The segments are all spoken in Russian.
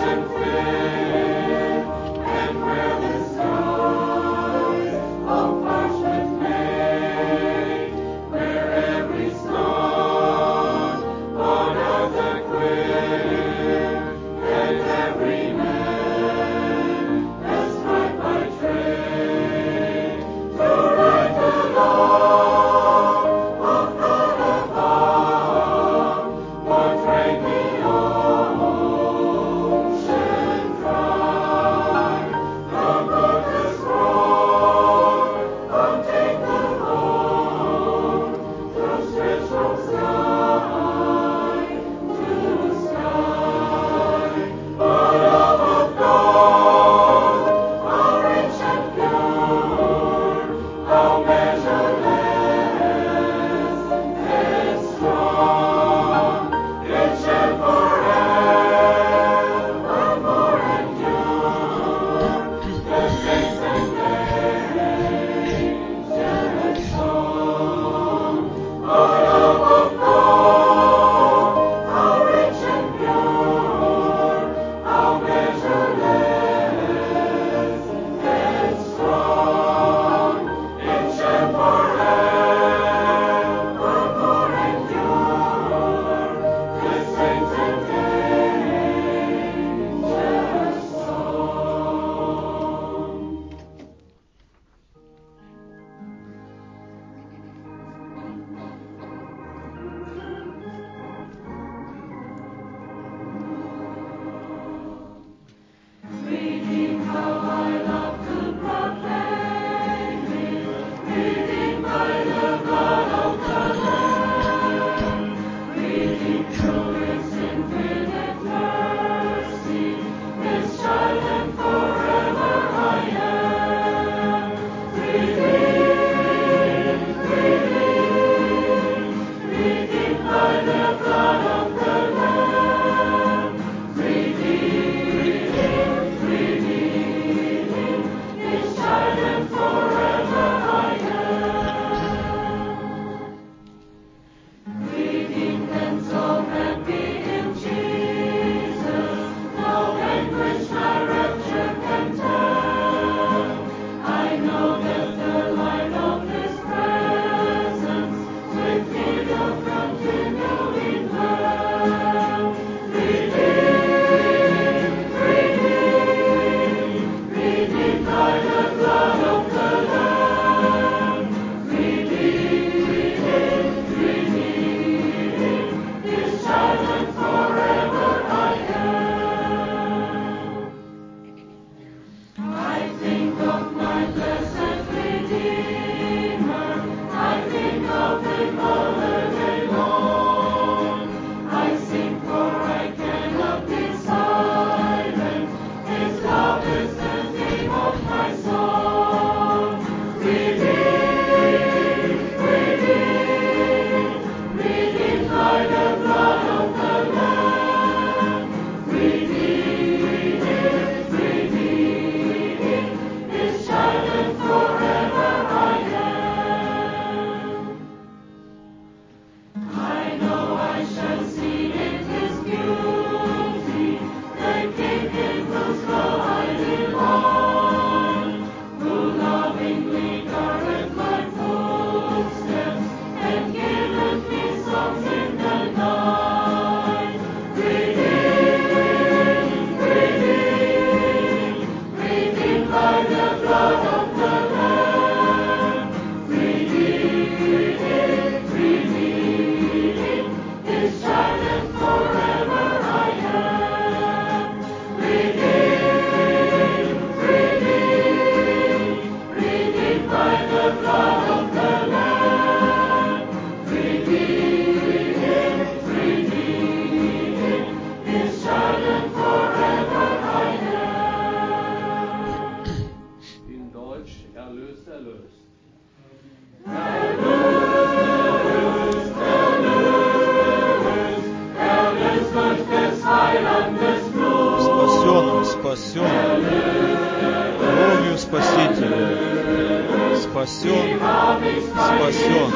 Спасен.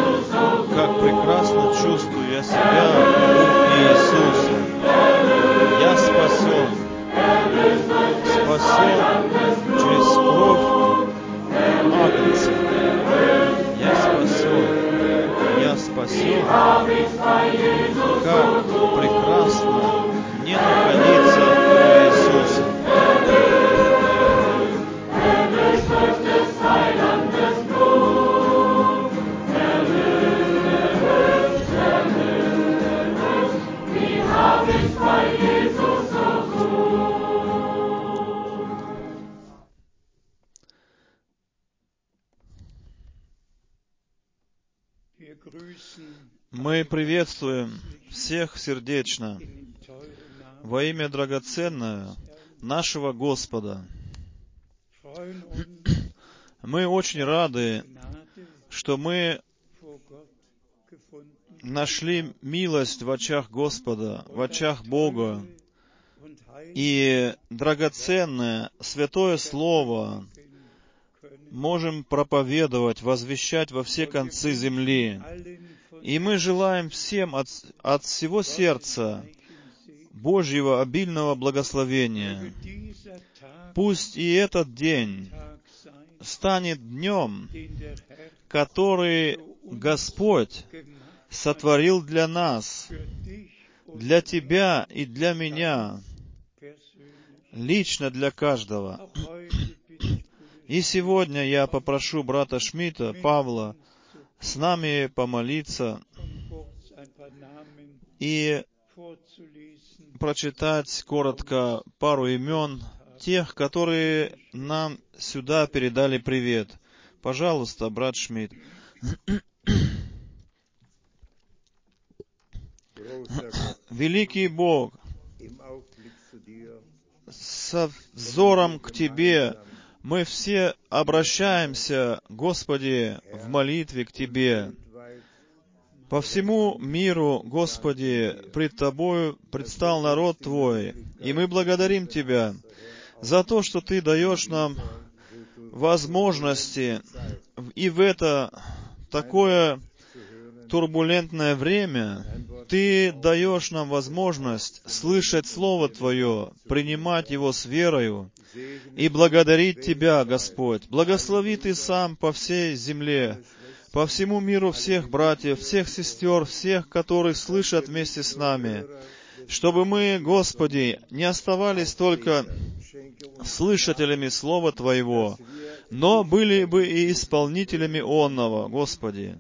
Как прекрасно чувствую я себя у Иисуса. Я спасен. Мы приветствуем всех сердечно во имя драгоценное нашего Господа. Мы очень рады, что мы нашли милость в очах Господа, в очах Бога, и драгоценное Святое Слово можем проповедовать, возвещать во все концы земли. И мы желаем всем от всего сердца Божьего обильного благословения. Пусть и этот день станет днем, который Господь сотворил для нас, для тебя и для меня, лично для каждого. И сегодня я попрошу брата Шмидта, Павла, с нами помолиться и прочитать коротко пару имен тех, которые нам сюда передали привет. Пожалуйста, брат Шмидт. Великий Бог, со взором к Тебе мы все обращаемся, Господи, в молитве к Тебе. По всему миру, Господи, пред Тобою предстал народ Твой, и мы благодарим Тебя за то, что Ты даешь нам возможности и в это такое турбулентное время Ты даешь нам возможность слышать Слово Твое, принимать его с верою и благодарить Тебя, Господь. Благослови Ты сам по всей земле, по всему миру всех братьев, всех сестер, всех, которые слышат вместе с нами, чтобы мы, Господи, не оставались только слышателями Слова Твоего, но были бы и исполнителями онного, Господи.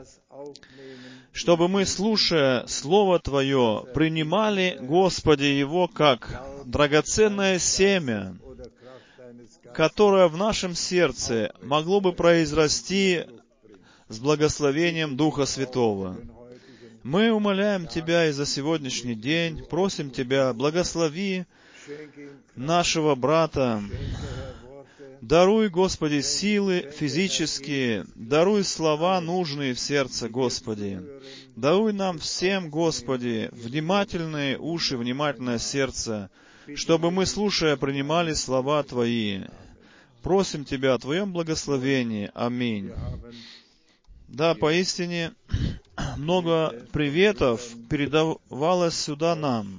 Чтобы мы, слушая Слово Твое, принимали, Господи, его как драгоценное семя, которое в нашем сердце могло бы произрасти с благословением Духа Святого. Мы умоляем Тебя и за сегодняшний день, просим Тебя, благослови нашего брата. Даруй, Господи, силы физические, даруй слова нужные в сердце, Господи. Даруй нам всем, Господи, внимательные уши, внимательное сердце, чтобы мы, слушая, принимали слова Твои. Просим Тебя о Твоем благословении. Аминь. Да, поистине, много приветов передавалось сюда нам.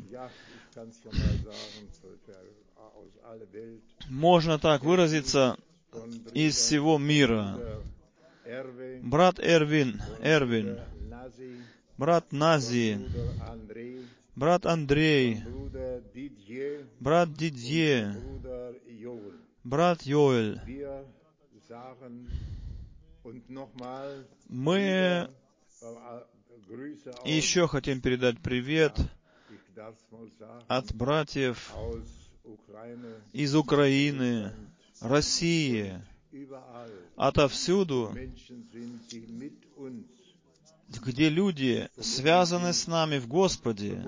Можно так выразиться, из всего мира. Брат Эрвин, брат Нази, брат Андрей, брат Дидье, брат Йоэль. Мы еще хотим передать привет от братьев из Украины, России, отовсюду, где люди связаны с нами в Господе,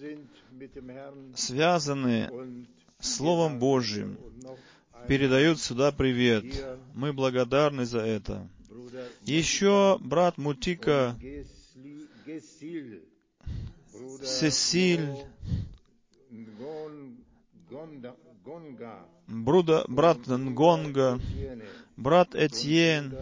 связаны Словом Божьим, передают сюда привет. Мы благодарны за это. Еще брат Мутика, Сесиль, брат Нгонга, брат Этьен,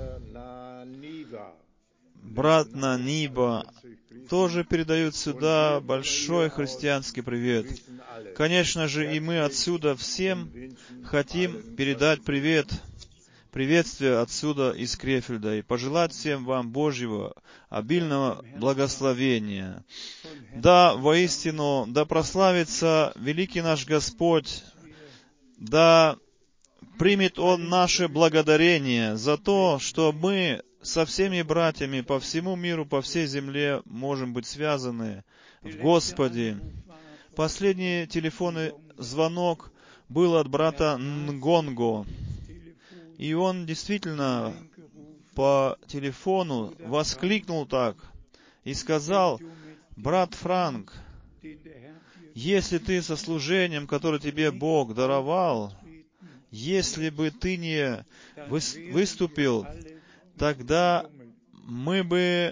брат Наниба, тоже передают сюда большой христианский привет. Конечно же, и мы отсюда всем хотим передать приветствие отсюда из Крефельда и пожелать всем вам Божьего обильного благословения. Да, воистину, да прославится великий наш Господь, да примет Он наше благодарение за то, что мы со всеми братьями по всему миру, по всей земле можем быть связаны в Господе. Последний телефонный звонок был от брата Нгонго, и он действительно по телефону, воскликнул так и сказал: «Брат Франк, если ты со служением, которое тебе Бог даровал, если бы ты не выступил, тогда мы бы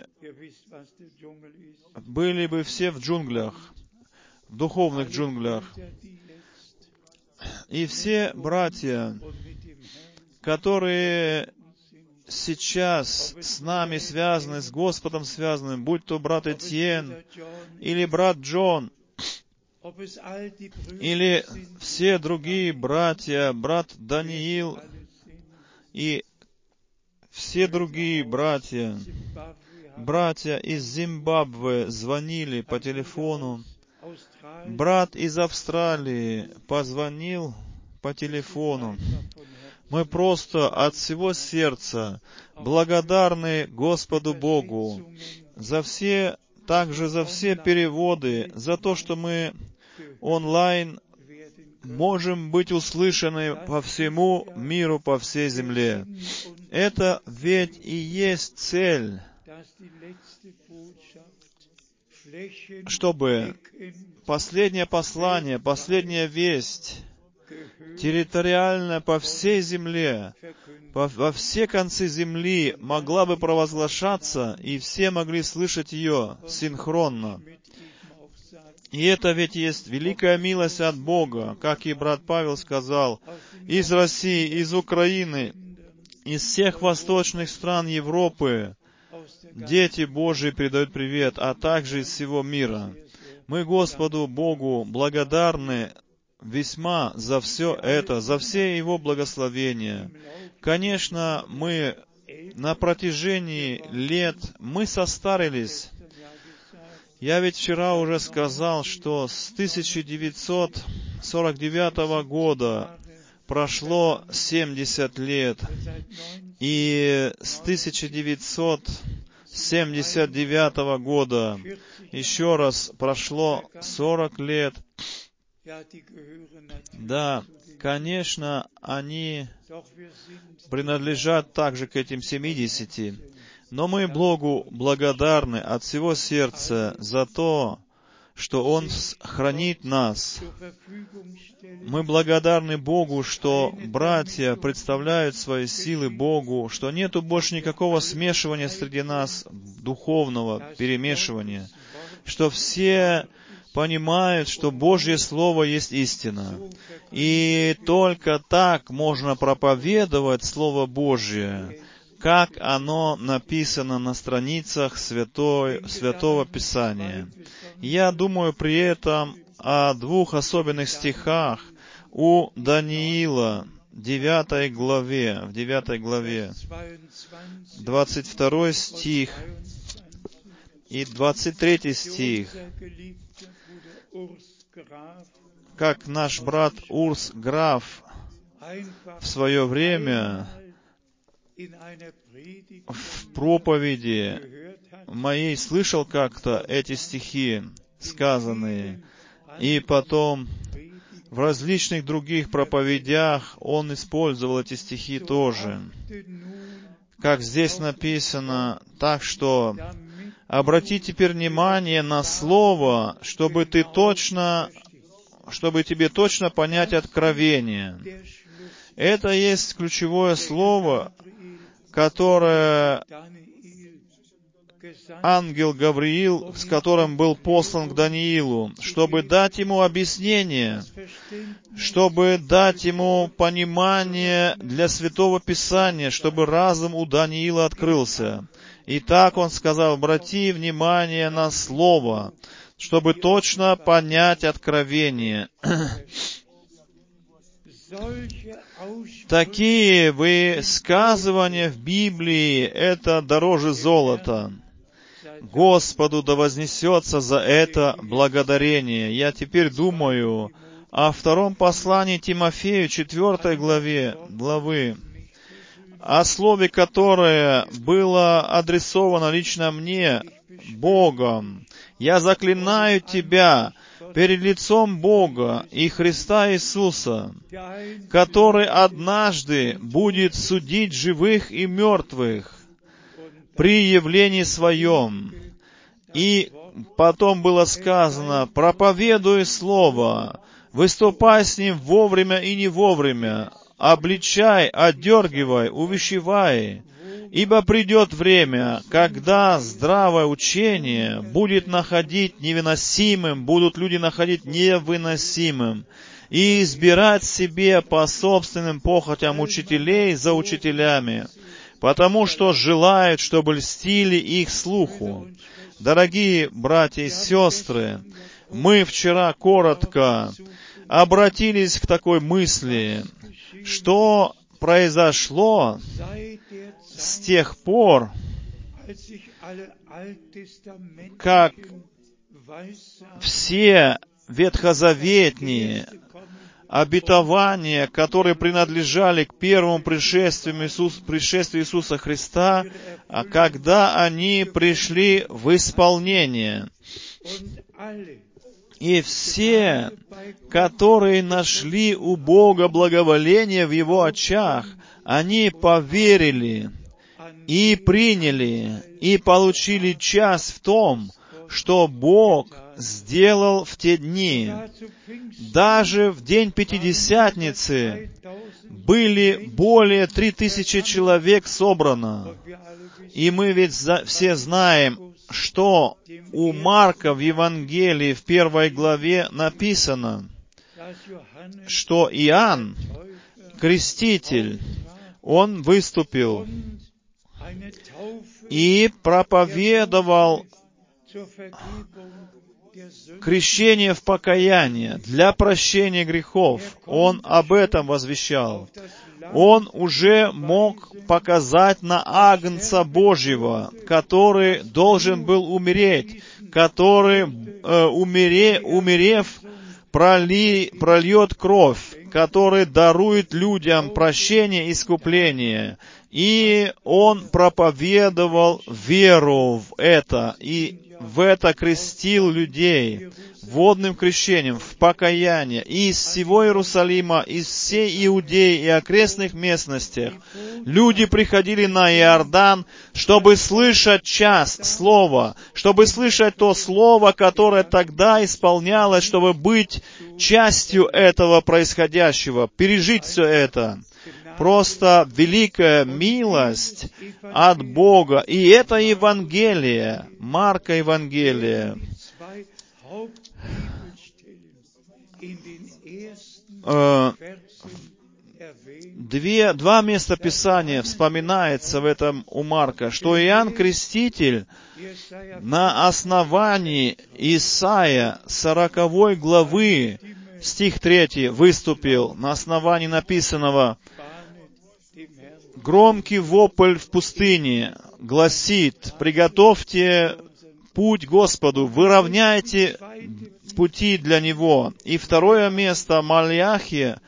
были бы все в джунглях, в духовных джунглях». И все братья, которые сейчас с нами связаны, с Господом связаны, будь то брат Этьен, или брат Джон, или все другие братья, брат Даниил, и все другие братья из Зимбабве звонили по телефону, брат из Австралии позвонил по телефону. Мы просто от всего сердца благодарны Господу Богу также за все переводы, за то, что мы онлайн можем быть услышаны по всему миру, по всей земле. Это ведь и есть цель, чтобы последнее послание, последняя весть территориально по всей земле, во все концы земли могла бы провозглашаться, и все могли слышать ее синхронно. И это ведь есть великая милость от Бога, как и брат Павел сказал, из России, из Украины, из всех восточных стран Европы дети Божии передают привет, а также из всего мира. Мы Господу Богу благодарны весьма за все это, за все Его благословения. Конечно, мы на протяжении лет, мы состарились. Я ведь вчера уже сказал, что с 1949 года прошло 70 лет, и с 1979 года еще раз прошло 40 лет. Да, конечно, они принадлежат также к этим 70. Но мы Богу благодарны от всего сердца за то, что Он хранит нас. Мы благодарны Богу, что братья представляют свои силы Богу, что нету больше никакого смешивания среди нас, духовного перемешивания, что все понимают, что Божье Слово есть истина. И только так можно проповедовать Слово Божье, как оно написано на страницах Святого Писания. Я думаю при этом о двух особенных стихах у Даниила, в 9 главе, 22 стих и 23 стих, как наш брат Урс Граф в свое время в проповеди моей слышал как-то эти стихи сказанные, и потом в различных других проповедях он использовал эти стихи тоже. Как здесь написано, так что обрати теперь внимание на слово, чтобы тебе точно понять откровение. Это есть ключевое слово, которое ангел Гавриил, с которым был послан к Даниилу, чтобы дать ему объяснение, чтобы дать ему понимание для Святого Писания, чтобы разум у Даниила открылся. И так он сказал: обрати внимание на слово, чтобы точно понять откровение. Такие высказывания в Библии — это дороже золота. Господу да вознесется за это благодарение. Я теперь думаю о втором послании Тимофею, 4 главы, о слове, которое было адресовано лично мне Богом. Я заклинаю тебя перед лицом Бога и Христа Иисуса, который однажды будет судить живых и мертвых при явлении Своем. И потом было сказано: проповедуй Слово, выступай с ним вовремя и не вовремя, обличай, отдергивай, увещевай, ибо придет время, когда здравое учение будет находить невыносимым, будут люди находить невыносимым, и избирать себе по собственным похотям учителей за учителями, потому что желают, чтобы льстили их слуху. Дорогие братья и сестры, мы вчера коротко обратились к такой мысли, что произошло с тех пор, как все ветхозаветные обетования, которые принадлежали к первому пришествию Иисуса Христа, а когда они пришли в исполнение. И все, которые нашли у Бога благоволение в Его очах, они поверили и приняли, и получили часть в том, что Бог сделал в те дни. Даже в день Пятидесятницы были более 3000 человек собрано. И мы ведь все знаем, что у Марка в Евангелии в 1 главе написано, что Иоанн, Креститель, он выступил и проповедовал крещение в покаяние для прощения грехов. Он об этом возвещал. Он уже мог показать на Агнца Божьего, который должен был умереть, который, умерев, прольет кровь, который дарует людям прощение и искупление. И он проповедовал веру в это, и в это крестил людей водным крещением, в покаяние. И из всего Иерусалима, из всей Иудеи и окрестных местностях люди приходили на Иордан, чтобы слышать час слова, чтобы слышать то слово, которое тогда исполнялось, чтобы быть частью этого происходящего, пережить все это. Просто великая милость от Бога. И это Евангелие, Марка Евангелие. Два места Писания вспоминается в этом у Марка, что Иоанн Креститель на основании Исаия 40 главы, стих 3, выступил на основании написанного: «Громкий вопль в пустыне гласит: приготовьте путь Господу, выровняйте пути для Него». И второе место, Малахия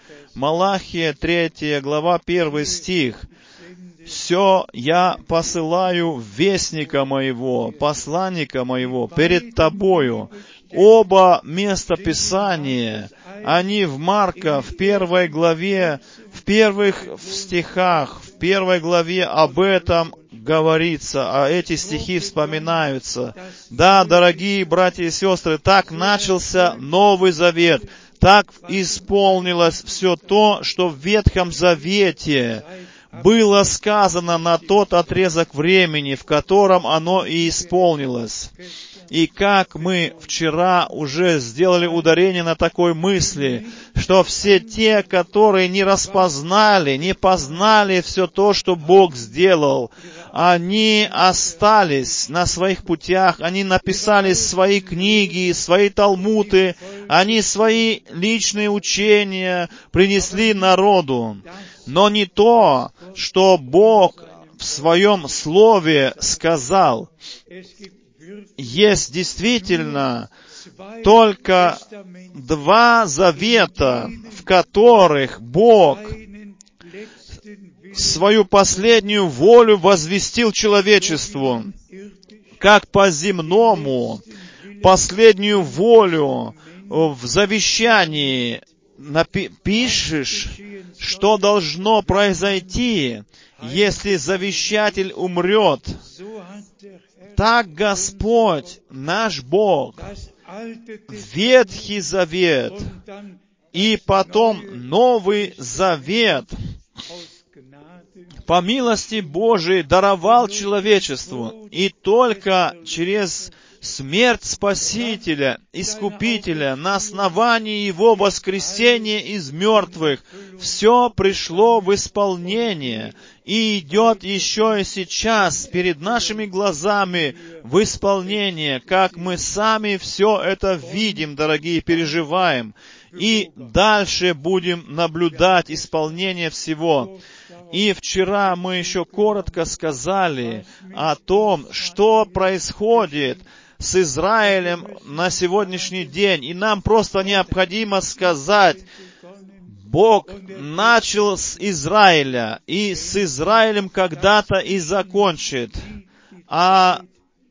3 глава, 1 стих. «Все я посылаю вестника моего, посланника моего перед тобою». Оба места Писания, они в Марка, в 1 главе, в первых стихах, в 1 главе об этом говорится, а эти стихи вспоминаются. Да, дорогие братья и сестры, так начался Новый Завет, так исполнилось все то, что в Ветхом Завете было сказано на тот отрезок времени, в котором оно и исполнилось. И как мы вчера уже сделали ударение на такой мысли, что все те, которые не распознали, не познали все то, что Бог сделал, они остались на своих путях, они написали свои книги, свои талмуды, они свои личные учения принесли народу. Но не то, что Бог в Своем Слове сказал. Есть действительно только два завета, в которых Бог свою последнюю волю возвестил человечеству, как по земному, последнюю волю в завещании пишешь, что должно произойти, если завещатель умрет. Так Господь, наш Бог, Ветхий Завет и потом Новый Завет по милости Божией даровал человечеству, и только через смерть Спасителя, Искупителя, на основании Его воскресения из мертвых, все пришло в исполнение и идет еще и сейчас перед нашими глазами в исполнение, как мы сами все это видим, дорогие, переживаем, и дальше будем наблюдать исполнение всего. И вчера мы еще коротко сказали о том, что происходит с Израилем на сегодняшний день. И нам просто необходимо сказать, Бог начал с Израиля, и с Израилем когда-то и закончит. А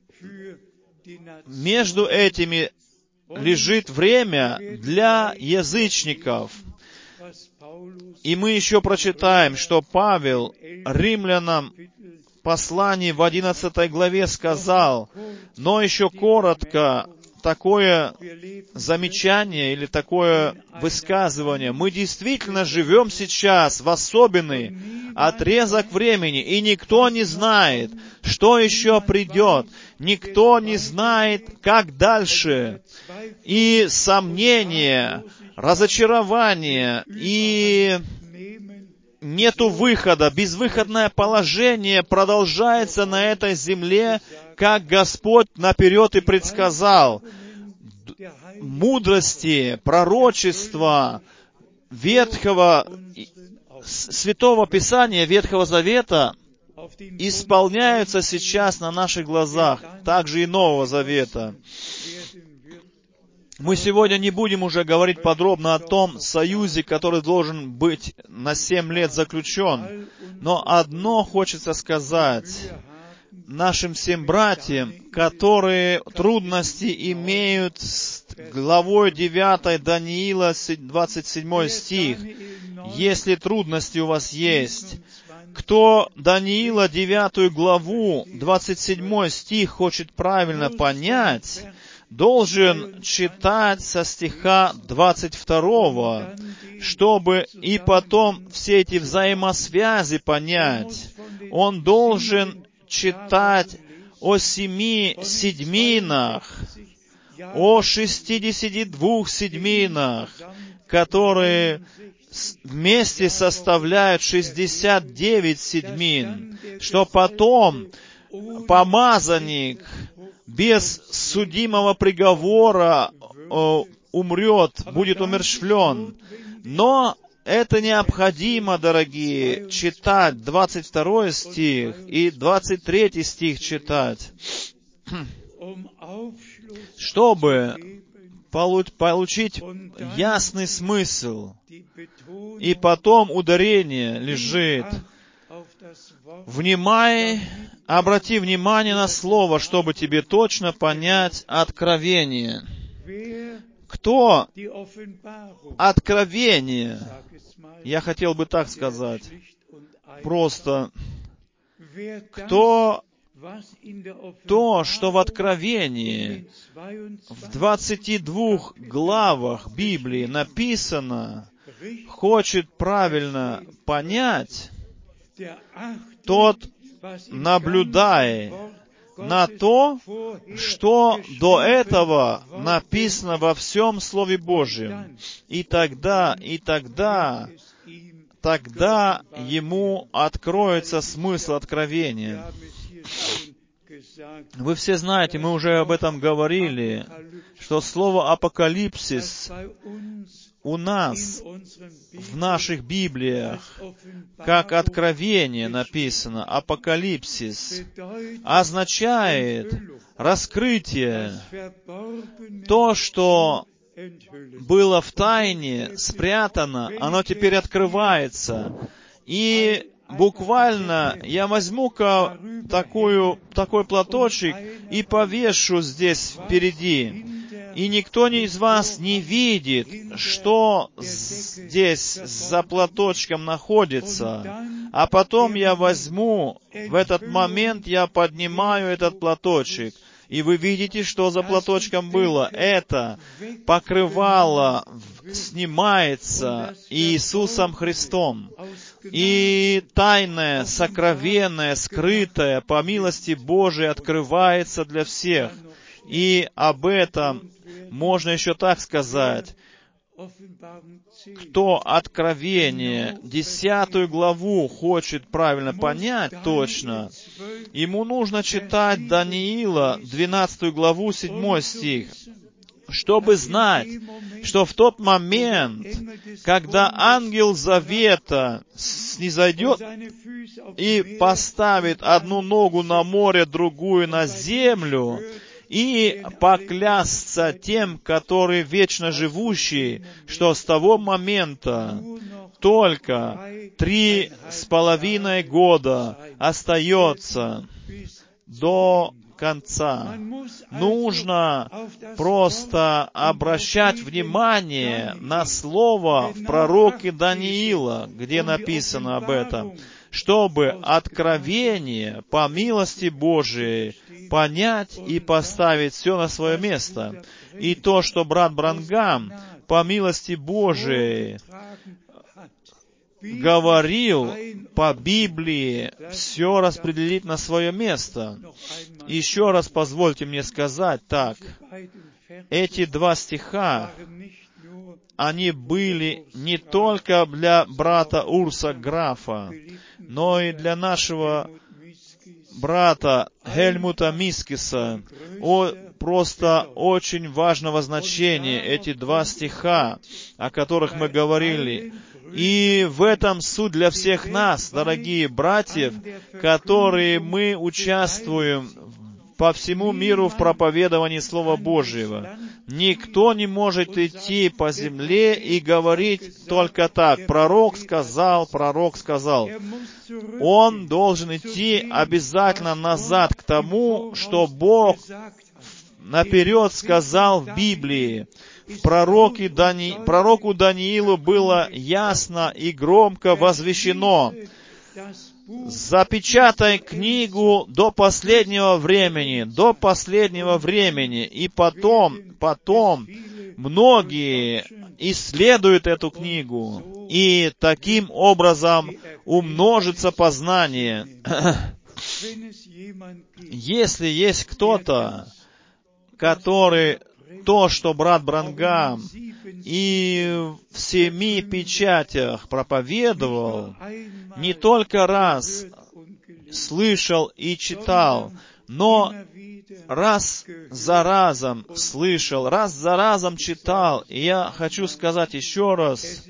между этими лежит время для язычников. И мы еще прочитаем, что Павел Римлянам в послании в 11 главе сказал, но еще коротко такое замечание или такое высказывание. Мы действительно живем сейчас в особенный отрезок времени, и никто не знает, что еще придет. Никто не знает, как дальше. И сомнения, разочарование, и нету выхода, безвыходное положение продолжается на этой земле, как Господь наперед и предсказал. Мудрости, пророчества Ветхого, Святого Писания, Ветхого Завета исполняются сейчас на наших глазах, также и Нового Завета. Мы сегодня не будем уже говорить подробно о том союзе, который должен быть на 7 лет заключен. Но одно хочется сказать нашим всем братьям, которые трудности имеют с главой 9 Даниила, 27 стих. Если трудности у вас есть, кто Даниила 9 главу, 27 стих хочет правильно понять, должен читать со стиха 22, чтобы и потом все эти взаимосвязи понять. Он должен читать о 7 седьминах, о 62 седьминах, которые вместе составляют 69 седьмин, что потом помазанник без судимого приговора умрет, будет умерщвлен. Но это необходимо, дорогие, читать 22 стих и 23 стих читать, чтобы получить ясный смысл. И потом ударение лежит. Обрати внимание на слово, чтобы тебе точно понять откровение. Кто откровение? Я хотел бы так сказать. Просто кто то, что в Откровении, в 22 главах Библии написано, хочет правильно понять, тот наблюдай на то, что до этого написано во всем Слове Божьем. И тогда ему откроется смысл откровения. Вы все знаете, мы уже об этом говорили, что слово «апокалипсис» у нас, в наших Библиях, как откровение написано, апокалипсис, означает раскрытие. То, что было в тайне, спрятано, оно теперь открывается. И буквально я возьму-ка такой платочек и повешу здесь впереди. И никто из вас не видит, что здесь за платочком находится. А потом я возьму, в этот момент я поднимаю этот платочек. И вы видите, что за платочком было. Это покрывало снимается Иисусом Христом. И тайное, сокровенное, скрытое, по милости Божией, открывается для всех. И об этом можно еще так сказать. Кто Откровение, 10 главу, хочет правильно понять точно, ему нужно читать Даниила, 12 главу, 7 стих, чтобы знать, что в тот момент, когда ангел завета снизойдет и поставит одну ногу на море, другую на землю, и поклясться тем, который вечно живущий, что с того момента только 3,5 года остается до конца. Нужно просто обращать внимание на слово в пророке Даниила, где написано об этом, чтобы откровение по милости Божией понять и поставить все на свое место. И то, что брат Бранхам по милости Божией говорил по Библии, все распределить на свое место. Еще раз позвольте мне сказать так. Эти 2 стиха, они были не только для брата Урса Графа, но и для нашего брата Хельмута Мискиса. Просто очень важного значения эти 2 стиха, о которых мы говорили. И в этом суть для всех нас, дорогие братья, которые мы участвуем по всему миру в проповедовании Слова Божьего. Никто не может идти по земле и говорить только так: пророк сказал, пророк сказал. Он должен идти обязательно назад к тому, что Бог наперед сказал в Библии. Пророку Даниилу было ясно и громко возвещено: запечатай книгу до последнего времени, и потом многие исследуют эту книгу, и таким образом умножится познание. Если есть кто-то, который то, что брат Бранхам и в 7 печатях проповедовал, не только раз слышал и читал, но раз за разом слышал, раз за разом читал. И я хочу сказать еще раз,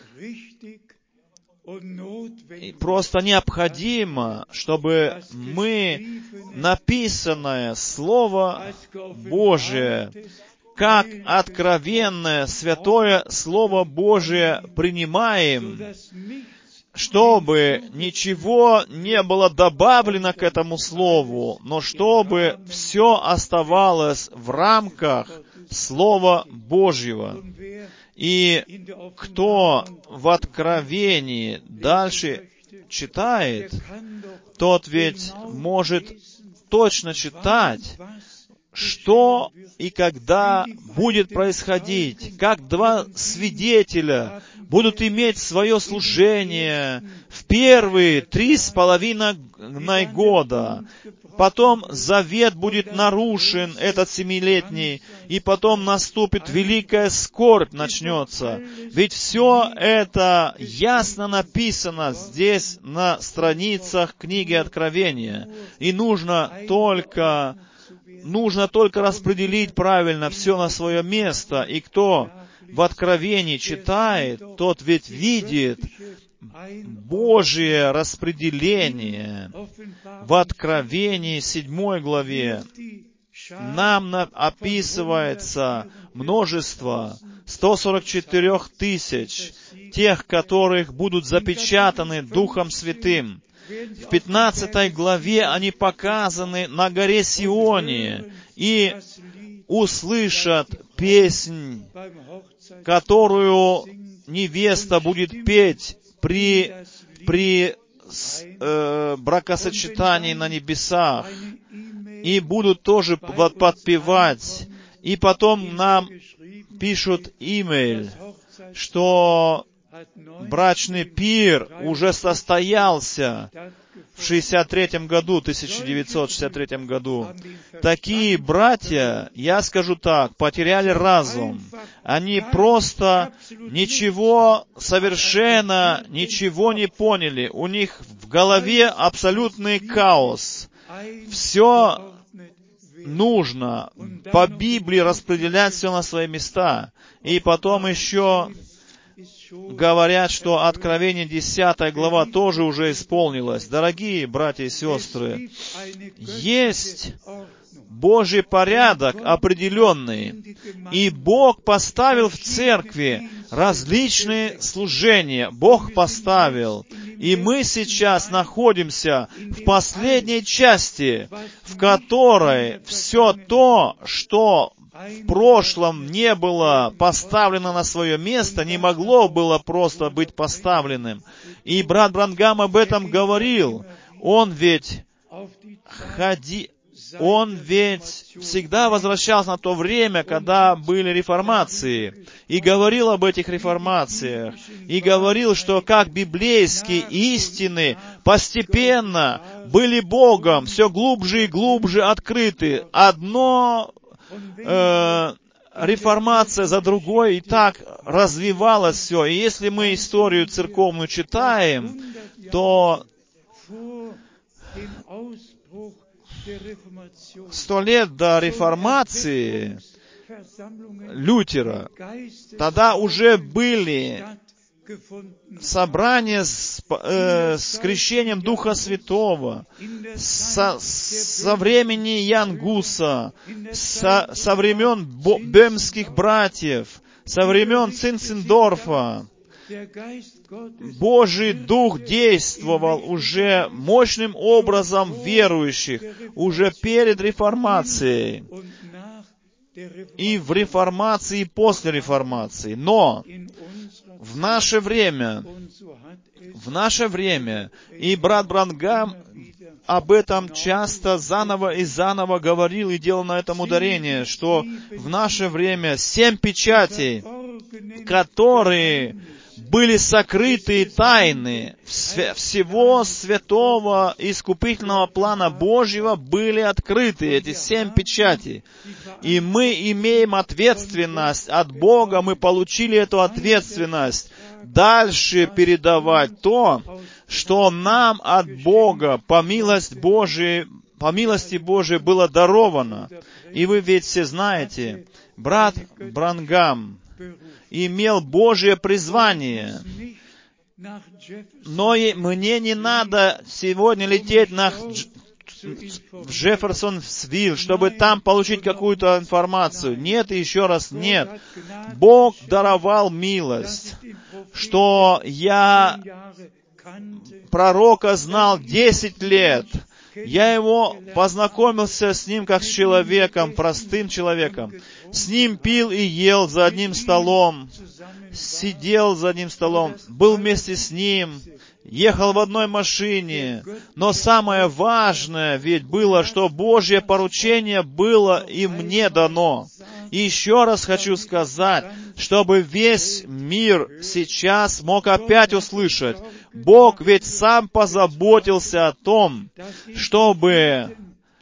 просто необходимо, чтобы мы написанное Слово Божие, как откровенное, святое Слово Божие принимаем, чтобы ничего не было добавлено к этому Слову, но чтобы все оставалось в рамках Слова Божьего. И кто в Откровении дальше читает, тот ведь может точно читать, что и когда будет происходить, как 2 свидетеля будут иметь свое служение в первые 3,5 года. Потом завет будет нарушен, этот 7-летний, и потом наступит великая скорбь, начнется. Ведь все это ясно написано здесь на страницах книги Откровения. И нужно только распределить правильно все на свое место. И кто в Откровении читает, тот ведь видит Божие распределение. В Откровении 7 главе нам описывается множество, 144 тысяч, тех, которых будут запечатаны Духом Святым. В 15 главе они показаны на горе Сионе и услышат песнь, которую невеста будет петь при бракосочетании на небесах, и будут тоже подпевать. И потом нам пишут имейл, что брачный пир уже состоялся в 1963 году. Такие братья, я скажу так, потеряли разум. Они просто совершенно ничего не поняли. У них в голове абсолютный хаос. Все нужно по Библии распределять все на свои места. И потом еще говорят, что Откровение 10 глава тоже уже исполнилось. Дорогие братья и сестры, есть Божий порядок определенный, и Бог поставил в церкви различные служения. Бог поставил. И мы сейчас находимся в последней части, в которой все то, что в прошлом не было поставлено на свое место, не могло было просто быть поставленным. И брат Бранхам об этом говорил. Он ведь всегда возвращался на то время, когда были реформации, и говорил об этих реформациях, и говорил, что как библейские истины постепенно были Богом все глубже и глубже открыты. Одно реформация за другой, и так развивалось все. И если мы историю церковную читаем, то 100 лет до реформации Лютера, тогда уже были собрания с крещением Духа Святого, со времени Ян Гуса, со времен бемских братьев, со времен Цинцендорфа. Божий Дух действовал уже мощным образом в верующих, уже перед реформацией, и в реформации, и после реформации. Но в наше время, и брат Бранхам об этом часто заново и заново говорил и делал на этом ударение, что в наше время 7 печатей, которые были сокрытые тайны всего святого искупительного плана Божьего, были открыты, эти 7 печатей. И мы имеем ответственность от Бога, мы получили эту ответственность дальше передавать то, что нам от Бога по милости Божией было даровано. И вы ведь все знаете, брат Бранхам имел Божие призвание. Но мне не надо сегодня лететь в Джефферсонвилл, чтобы там получить какую-то информацию. Нет, и еще раз нет. Бог даровал милость, что я пророка знал 10 лет. Я познакомился с ним как с человеком, простым человеком. С ним пил и ел за одним столом, сидел за одним столом, был вместе с ним, ехал в одной машине. Но самое важное ведь было, что Божье поручение было и мне дано. И еще раз хочу сказать, чтобы весь мир сейчас мог опять услышать. Бог ведь сам позаботился о том, чтобы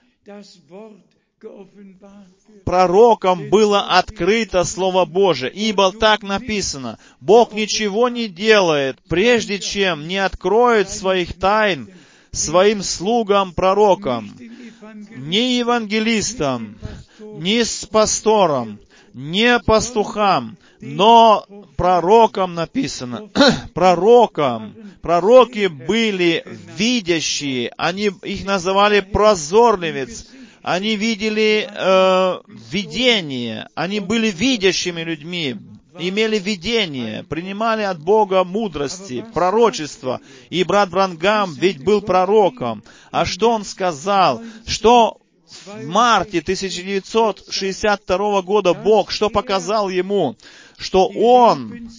пророкам было открыто Слово Божие. Ибо так написано: Бог ничего не делает, прежде чем не откроет своих тайн своим слугам-пророкам, не евангелистам, не пасторам, не пастухам, но пророкам написано. Пророкам. Пророки были видящие, их называли прозорливец. Они видели видение, они были видящими людьми, имели видение, принимали от Бога мудрости, пророчества. И брат Бранхам ведь был пророком. А что он сказал? Что в марте 1962 года Бог что показал ему? Что Он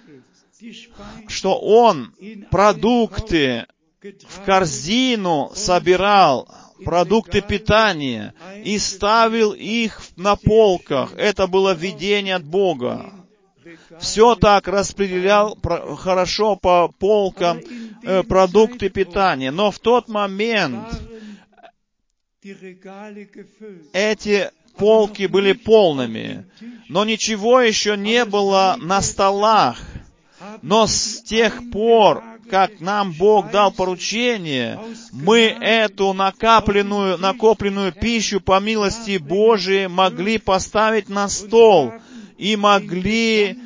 продукты в корзину собирал, продукты питания, и ставил их на полках. Это было видение от Бога. Все так распределял хорошо по полкам продукты питания. Но в тот момент эти полки были полными, но ничего еще не было на столах. Но с тех пор, как нам Бог дал поручение, мы эту накопленную пищу по милости Божией могли поставить на стол и могли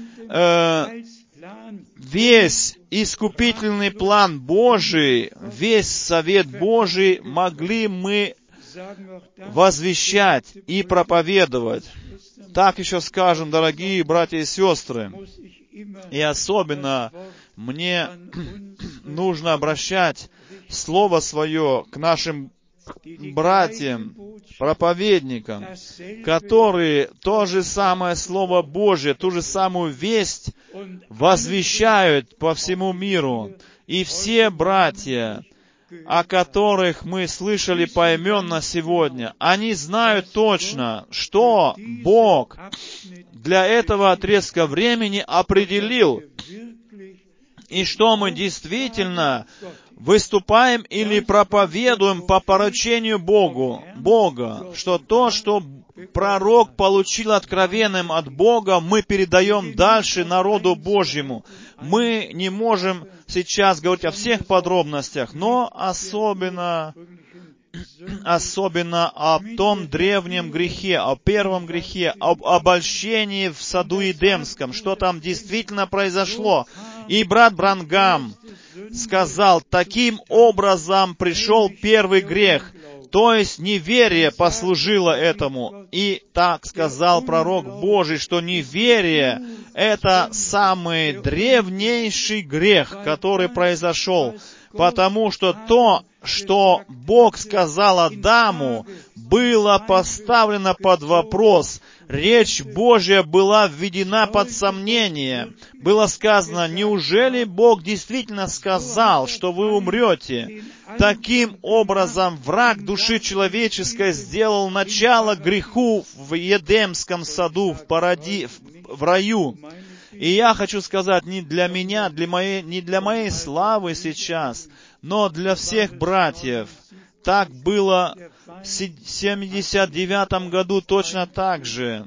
весь искупительный план Божий, весь совет Божий могли мы возвещать и проповедовать. Так еще скажем, дорогие братья и сестры, и особенно мне нужно обращать Слово Свое к нашим братьям, проповедникам, которые то же самое Слово Божие, ту же самую весть возвещают по всему миру. И все братья, о которых мы слышали поименно сегодня, они знают точно, что Бог для этого отрезка времени определил, и что мы действительно выступаем или проповедуем по поручению Бога, что то, что пророк получил откровенным от Бога, мы передаем дальше народу Божьему. Мы не можем сейчас говорить о всех подробностях, но особенно о том древнем грехе, о первом грехе, об обольщении в саду Эдемском, что там действительно произошло. И брат Бранхам сказал, таким образом пришел первый грех, то есть неверие послужило этому. И так сказал пророк Божий, что неверие — это самый древнейший грех, который произошел, потому что то, что Бог сказал Адаму, было поставлено под вопрос. Речь Божья была введена под сомнение. Было сказано, неужели Бог действительно сказал, что вы умрете? Таким образом, враг души человеческой сделал начало греху в Едемском саду, в раю. И я хочу сказать, не для меня, не для моей славы сейчас, но для всех братьев. Так было в 79 году точно так же.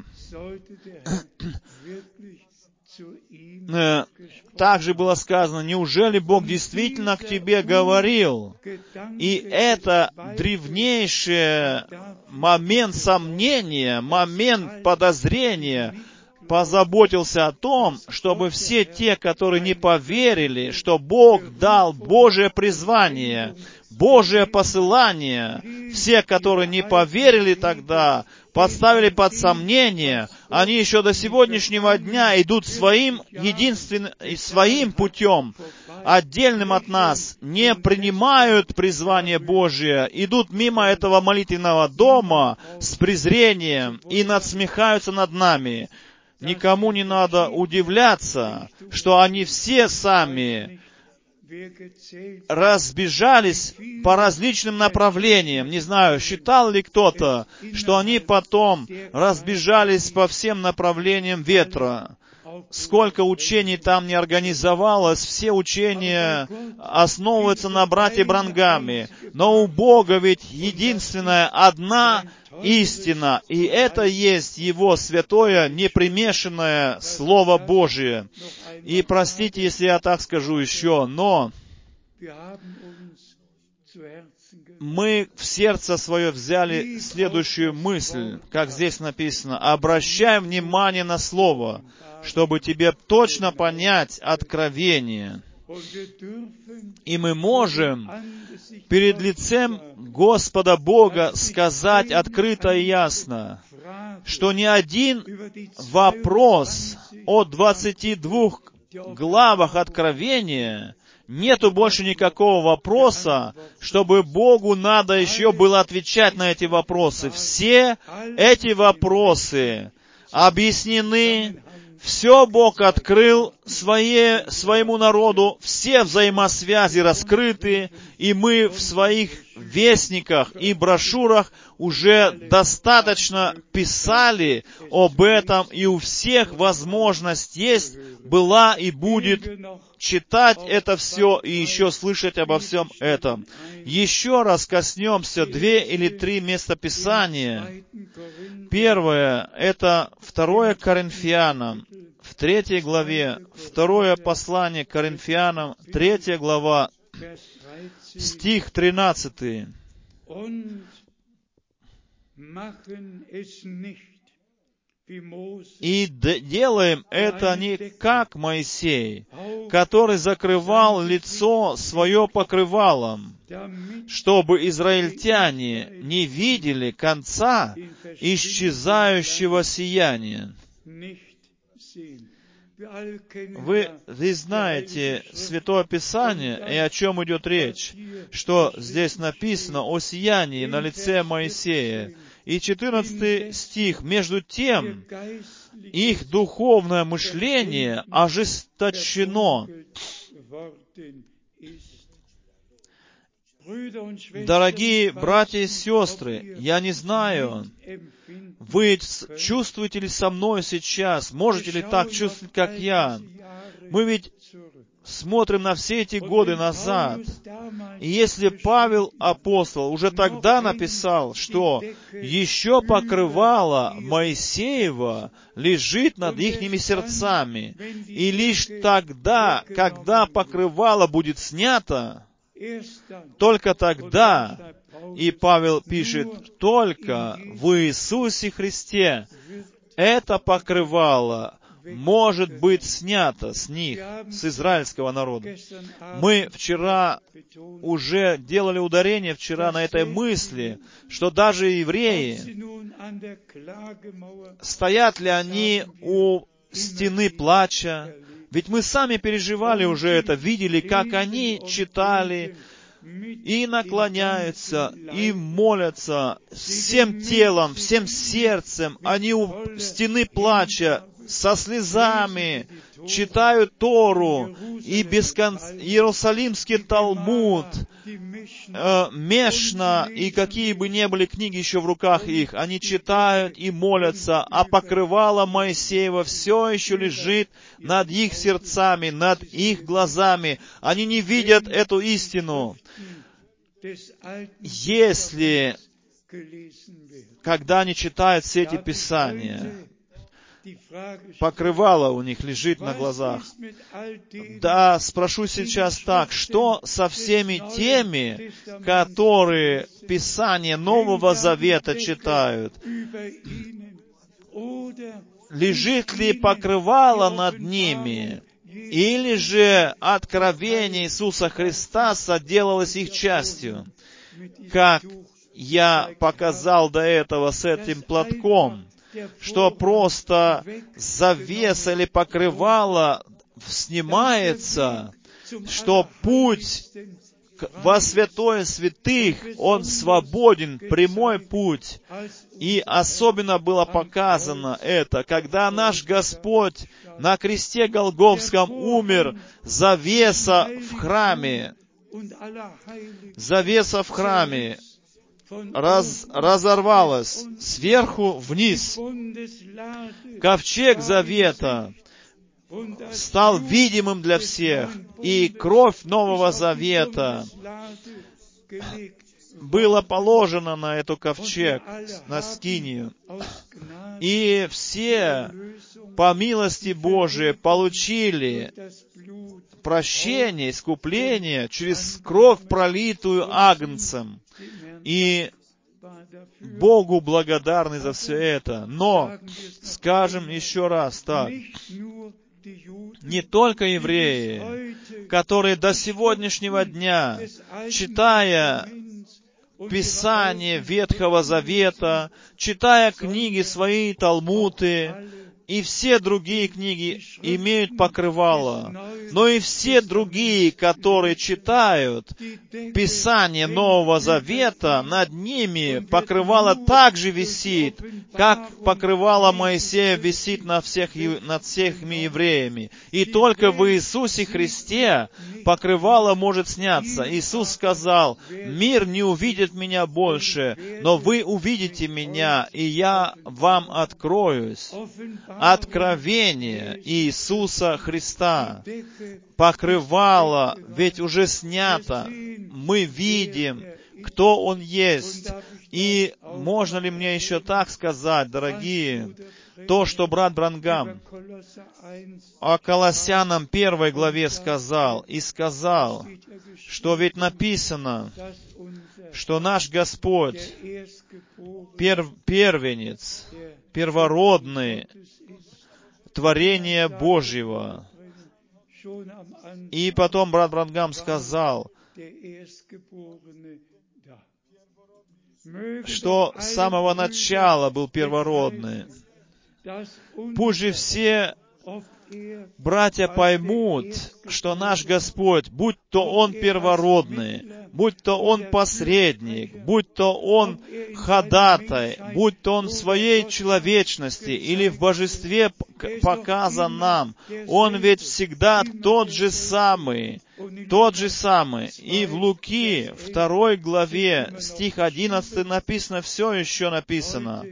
Также было сказано, неужели Бог действительно к тебе говорил? И это древнейший момент сомнения, момент подозрения, позаботился о том, чтобы все те, которые не поверили, что Бог дал Божие призвание, Божие посылание, все, которые не поверили тогда, поставили под сомнение, они еще до сегодняшнего дня идут своим путем, отдельным от нас, не принимают призвание Божие, идут мимо этого молитвенного дома с презрением и надсмехаются над нами. Никому не надо удивляться, что они все сами разбежались по различным направлениям. Не знаю, считал ли кто-то, что они потом разбежались по всем направлениям ветра. Сколько учений там не организовалось, все учения основываются на брате Бранхаме. Но у Бога ведь единственная одна истина, и это есть Его святое, непримешанное Слово Божие. И простите, если я так скажу еще, но мы в сердце свое взяли следующую мысль, как здесь написано, «Обращай внимание на Слово, чтобы тебе точно понять откровение». И мы можем перед лицем Господа Бога сказать открыто и ясно, что ни один вопрос о 22 главах Откровения нету больше никакого вопроса, чтобы Богу надо еще было отвечать на эти вопросы. Все эти вопросы объяснены, все Бог открыл своему народу, все взаимосвязи раскрыты, и мы в своих вестниках и брошюрах уже достаточно писали об этом, и у всех возможность есть, была и будет читать это все и еще слышать обо всем этом. Еще раз коснемся 2 или 3 местописания. Первое, это 2 Коринфянам, в 3 главе, 2 послание к Коринфянам, 3 глава, стих 13. «И делаем это не как Моисей, который закрывал лицо свое покрывалом, чтобы израильтяне не видели конца исчезающего сияния». Вы знаете Святое Писание, и о чем идет речь, что здесь написано о сиянии на лице Моисея. И 14 стих, «Между тем, их духовное мышление ожесточено». Дорогие братья и сестры, я не знаю, вы чувствуете ли со мной сейчас, можете ли так чувствовать, как я? Мы ведь смотрим на все эти годы назад. И если Павел, апостол, уже тогда написал, что еще покрывало Моисеева лежит над ихними сердцами, и лишь тогда, когда покрывало будет снято, только тогда, и Павел пишет, только в Иисусе Христе это покрывало может быть снято с них, с израильского народа. Мы вчера уже делали ударение на этой мысли, что даже евреи, стоят ли они у стены плача, ведь мы сами переживали уже это, видели, как они читали, и наклоняются, и молятся всем телом, всем сердцем. Они у стены плача, со слезами, читают Тору, и Иерусалимский Талмуд, Мешна, и какие бы ни были книги еще в руках их, они читают и молятся, а покрывало Моисеева все еще лежит над их сердцами, над их глазами. Они не видят эту истину. Если, когда они читают все эти Писания, покрывало у них лежит на глазах. Да, спрошу сейчас так, что со всеми теми, которые Писание Нового Завета читают? Лежит ли покрывало над ними? Или же откровение Иисуса Христа соделалось их частью? Как я показал до этого с этим платком, что просто завеса или покрывало снимается, что путь во святое святых, он свободен, прямой путь. И особенно было показано это, когда наш Господь на кресте Голгофском умер, завеса в храме разорвалась сверху вниз. Ковчег Завета стал видимым для всех, и кровь Нового Завета была положена на эту ковчег, на скинию. И все, по милости Божией, получили прощение, искупление через кровь, пролитую Агнцем. И Богу благодарны за все это. Но, скажем еще раз так, не только евреи, которые до сегодняшнего дня, читая Писание Ветхого Завета, читая книги свои, Талмуды, и все другие книги имеют покрывало. Но и все другие, которые читают Писание Нового Завета, над ними покрывало также висит, как покрывало Моисея висит над всеми евреями. И только в Иисусе Христе покрывало может сняться. Иисус сказал: «Мир не увидит меня больше, но вы увидите меня, и я вам откроюсь». Откровение Иисуса Христа. Покрывало ведь уже снято. Мы видим, кто Он есть. И можно ли мне еще так сказать, дорогие, то, что брат Бранхам о Колоссянам 1 главе сказал, что ведь написано, что наш Господь первенец, первородный, творение Божьего. И потом брат Бранхам сказал, что с самого начала был первородный. Пусть же все братья поймут, что наш Господь, будь то Он первородный, будь то Он посредник, будь то Он ходатай, будь то Он в своей человечности или в божестве показан нам, Он ведь всегда тот же самый. И в Луки 2 главе, стих 11 написано, все еще написано: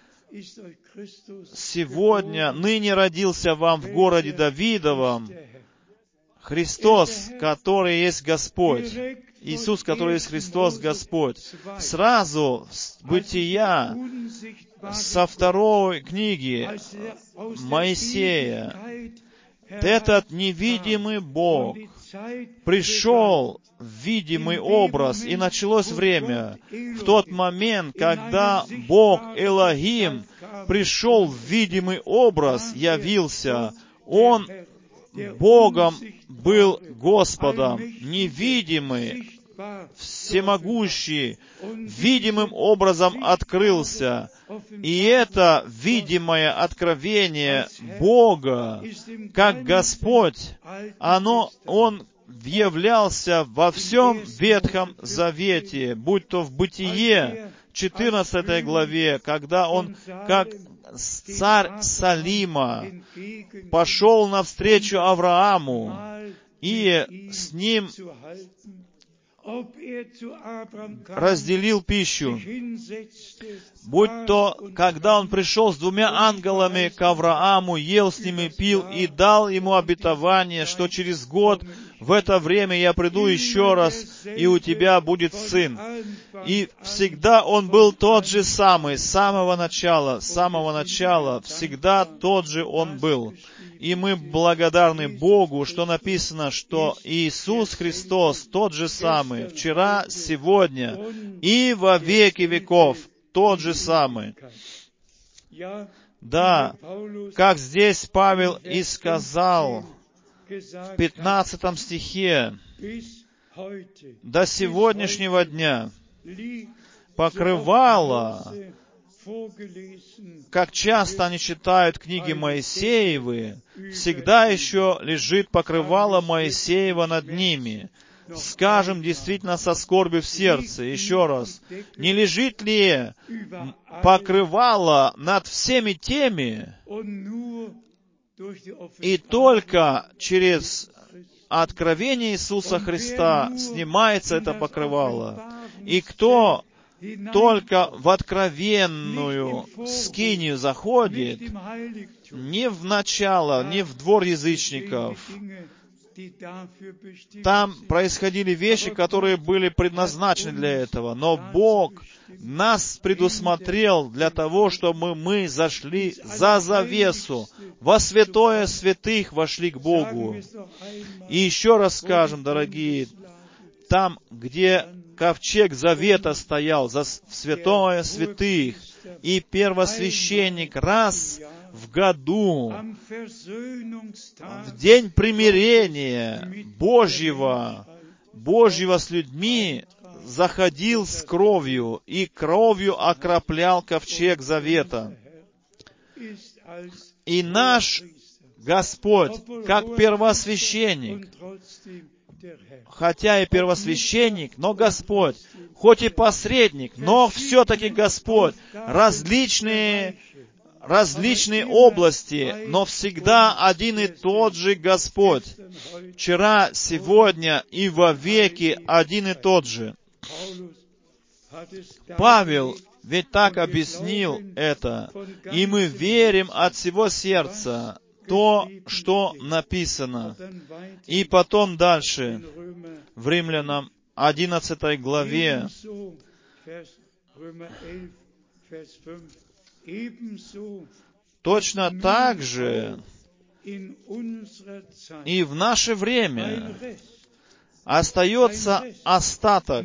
«Сегодня, ныне родился вам в городе Давидовом Христос, который есть Господь». Иисус, который есть Христос, Господь. Сразу с Бытия, со 2 книги Моисея, этот невидимый Бог пришел в видимый образ, и началось время, в тот момент, когда Бог Элохим пришел в видимый образ, явился. Он Богом был Господом, невидимый, всемогущий, видимым образом открылся. И это видимое откровение Бога, как Господь, Он являлся во всем Ветхом Завете, будь то в Бытие, 14 главе, когда Он, как царь Салима, пошел навстречу Аврааму и с ним разделил пищу. Будь то, когда он пришел с 2 ангелами к Аврааму, ел с ним и пил, и дал ему обетование, что через год в это время я приду еще раз, и у тебя будет сын. И всегда он был тот же самый, с самого начала, всегда тот же он был. И мы благодарны Богу, что написано, что Иисус Христос тот же самый, вчера, сегодня и во веки веков тот же самый. Да, как здесь Павел и сказал в 15 стихе, до сегодняшнего дня покрывало, как часто они читают книги Моисеевы, всегда еще лежит покрывало Моисеева над ними. Скажем действительно со скорбью в сердце, еще раз, не лежит ли покрывало над всеми теми, и только через откровение Иисуса Христа снимается это покрывало. И кто только в откровенную скинию заходит, не в начало, не в двор язычников, там происходили вещи, которые были предназначены для этого. Но Бог нас предусмотрел для того, чтобы мы зашли за завесу, во святое святых вошли к Богу. И еще раз скажем, дорогие, там, где ковчег завета стоял, в святое святых, и первосвященник раз в году, в день примирения Божьего с людьми, заходил с кровью, и кровью окроплял ковчег завета. И наш Господь, как первосвященник, хотя и первосвященник, но Господь, хоть и посредник, но все-таки Господь, различные области, но всегда один и тот же Господь. Вчера, сегодня и вовеки один и тот же. Павел ведь так объяснил это, и мы верим от всего сердца то, что написано. И потом дальше, в Римлянам 11 главе, точно так же и в наше время остается остаток.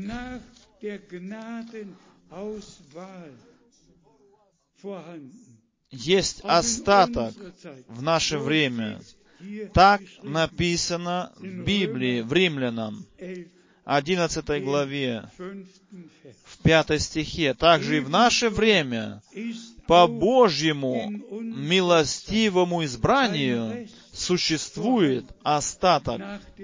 Есть остаток в наше время. Так написано в Библии, в Римлянам, 11 главе, в 5 стихе. Также и в наше время, по Божьему милостивому избранию, существует остаток.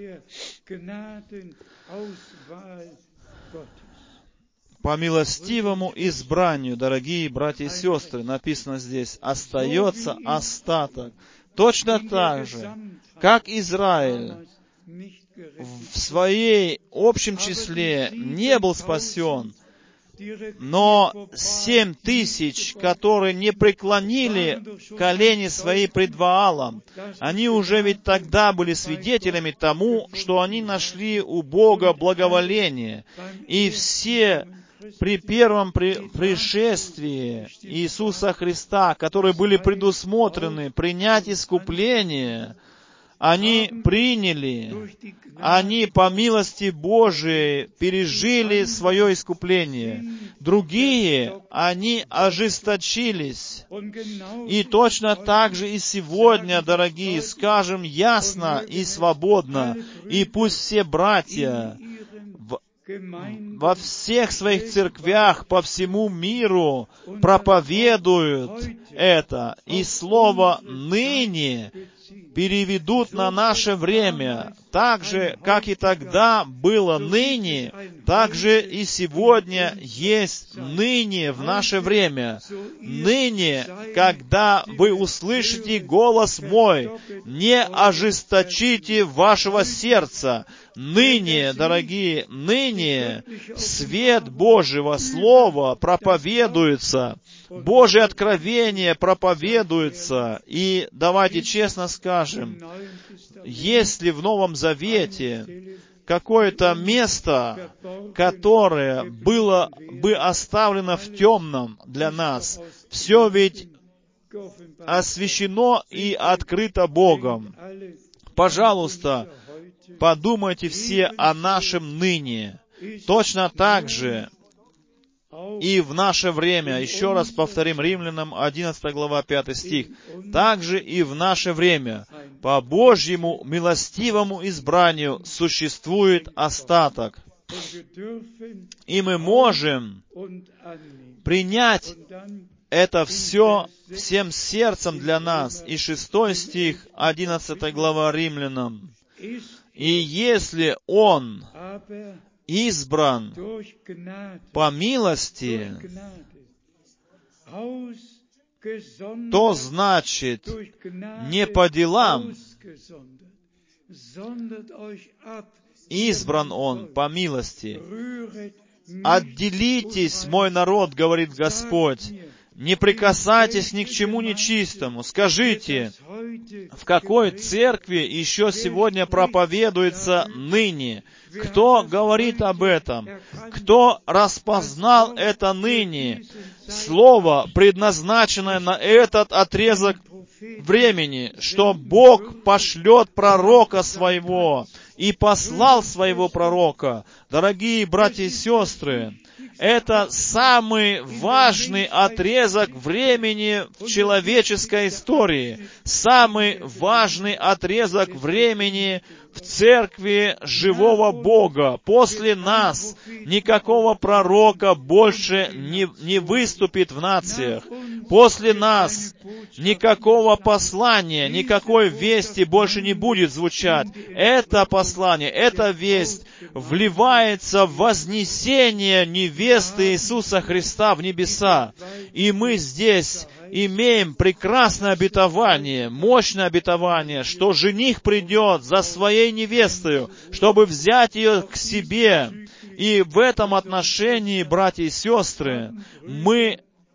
По милостивому избранию, дорогие братья и сестры, написано здесь, остается остаток. Точно так же, как Израиль в своей общем числе не был спасен, но 7 тысяч, которые не преклонили колени свои пред Ваалом, они уже ведь тогда были свидетелями тому, что они нашли у Бога благоволение. И все при первом пришествии Иисуса Христа, которые были предусмотрены принять искупление, они приняли, они по милости Божией пережили свое искупление. Другие, они ожесточились. И точно так же и сегодня, дорогие, скажем ясно и свободно, и пусть все братья во всех своих церквях по всему миру проповедуют это, и слово «ныне» переведут на наше время. Так же, как и тогда было ныне, так же и сегодня есть ныне в наше время. Ныне, когда вы услышите голос мой, не ожесточите вашего сердца. Ныне, дорогие, ныне свет Божьего Слова проповедуется, Божие откровение проповедуется. И давайте честно скажем, если в Новом Завете какое-то место, которое было бы оставлено в темном для нас, все ведь освящено и открыто Богом. Пожалуйста, подумайте все о нашем ныне. Точно так же и в наше время, еще раз повторим, Римлянам 11 глава 5 стих, также и в наше время по Божьему милостивому избранию существует остаток. И мы можем принять это все всем сердцем для нас. И 6 стих, 11 глава Римлянам. И если он избран по милости, то значит не по делам. Избран он по милости. Отделитесь, мой народ, говорит Господь, не прикасайтесь ни к чему нечистому. Скажите, в какой церкви еще сегодня проповедуется ныне? Кто говорит об этом? Кто распознал это ныне? Слово, предназначенное на этот отрезок времени, что Бог пошлет пророка своего, и послал своего пророка. Дорогие братья и сестры, это самый важный отрезок времени в человеческой истории, самый важный отрезок времени в церкви живого Бога. После нас никакого пророка больше не выступит в нациях. После нас никакого послания, никакой вести больше не будет звучать. Это послание, эта весть вливается в вознесение невесты Иисуса Христа в небеса. И мы здесь имеем прекрасное обетование, мощное обетование, что жених придет за своей невестою, чтобы взять ее к себе. И в этом отношении, братья и сестры, мы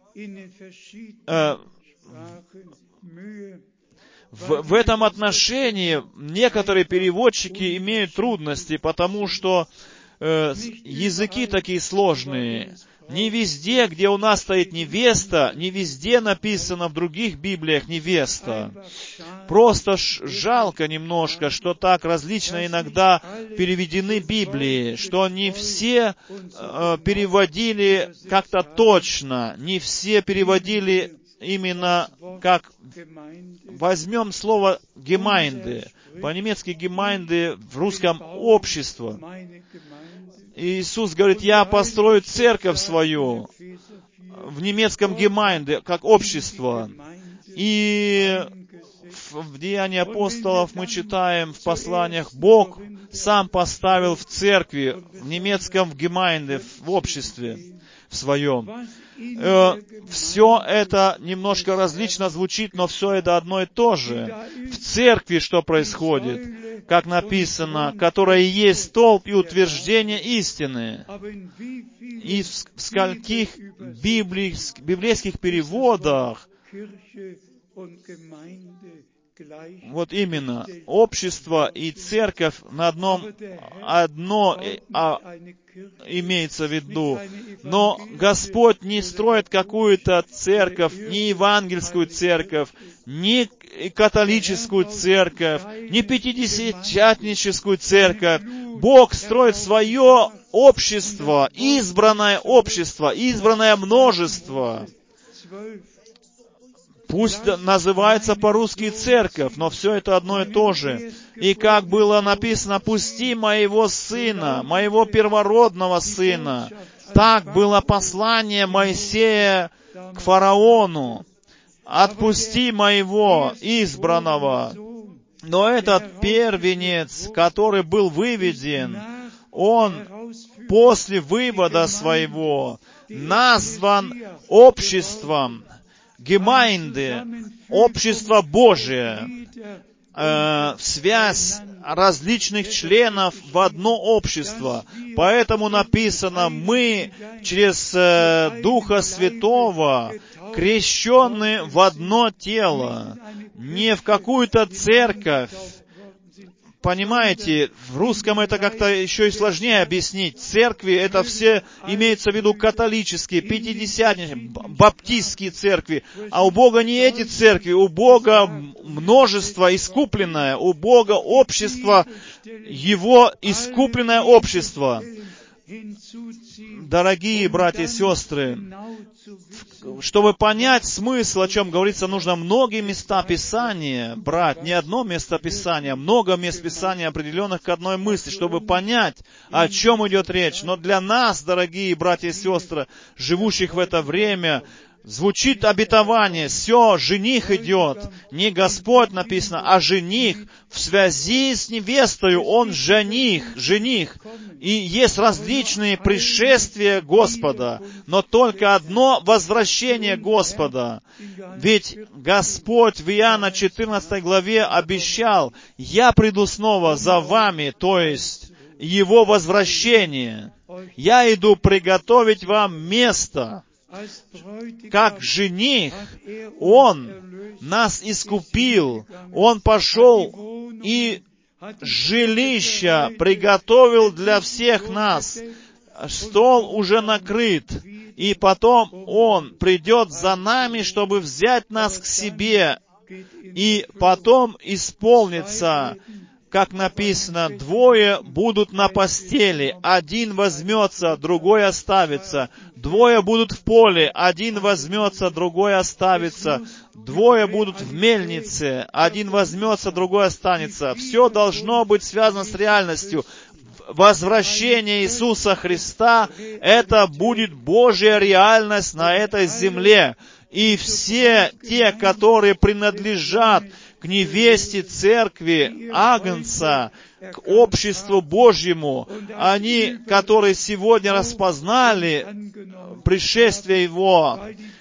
в этом отношении некоторые переводчики имеют трудности, потому что языки такие сложные. Не везде, где у нас стоит невеста, не везде написано в других Библиях невеста. Просто жалко немножко, что так различно иногда переведены Библии, что не все переводили как-то точно, не все переводили именно как... Возьмем слово «гемайнде». По-немецки «гемайнде» в русском «общество». Иисус говорит, я построю церковь свою, в немецком «гемайнде», как общество. И в Деянии апостолов мы читаем в посланиях, Бог сам поставил в церкви, в немецком «гемайнде», в обществе в своем. Все это немножко различно звучит, но все это одно и то же. В церкви что происходит? Как написано, которая есть столб и утверждение истины. И в скольких библейских переводах вот именно общество и церковь на одно имеется в виду. Но Господь не строит какую-то церковь, ни евангельскую церковь, ни католическую церковь, ни пятидесятническую церковь. Бог строит свое общество, избранное множество. Пусть называется по-русски церковь, но все это одно и то же. И как было написано, «Пусти моего сына, моего первородного сына». Так было послание Моисея к фараону. «Отпусти моего избранного». Но этот первенец, который был выведен, он после вывода своего назван обществом, Гемайнде, общество Божие, связь различных членов в одно общество. Поэтому написано, мы через Духа Святого крещены в одно тело, не в какую-то церковь. Понимаете, в русском это как-то еще и сложнее объяснить. Церкви, это все имеется в виду католические, пятидесятнические, баптистские церкви. А у Бога не эти церкви, у Бога множество искупленное, у Бога общество, Его искупленное общество. Дорогие братья и сестры, чтобы понять смысл, о чем говорится, нужно многие места Писания брать, не одно место Писания, а много мест Писания, определенных к одной мысли, чтобы понять, о чем идет речь. Но для нас, дорогие братья и сестры, живущих в это время, звучит обетование, все, жених идет. Не Господь написано, а жених. В связи с невестою он жених. И есть различные пришествия Господа, но только одно возвращение Господа. Ведь Господь в Иоанна 14 главе обещал, «Я приду снова за вами», то есть Его возвращение. «Я иду приготовить вам место». Как жених, Он нас искупил, Он пошел и жилище приготовил для всех нас. Стол уже накрыт, и потом Он придет за нами, чтобы взять нас к себе, и потом исполнится, как написано, двое будут на постели, один возьмется, другой оставится. Двое будут в поле, один возьмется, другой оставится. двое будут в мельнице, один возьмется, другой останется. Все должно быть связано с реальностью. Возвращение Иисуса Христа — это будет Божья реальность на этой земле. И все те, которые принадлежат к невесте Церкви Агнца, к обществу Божьему, они, которые сегодня распознали пришествие Его,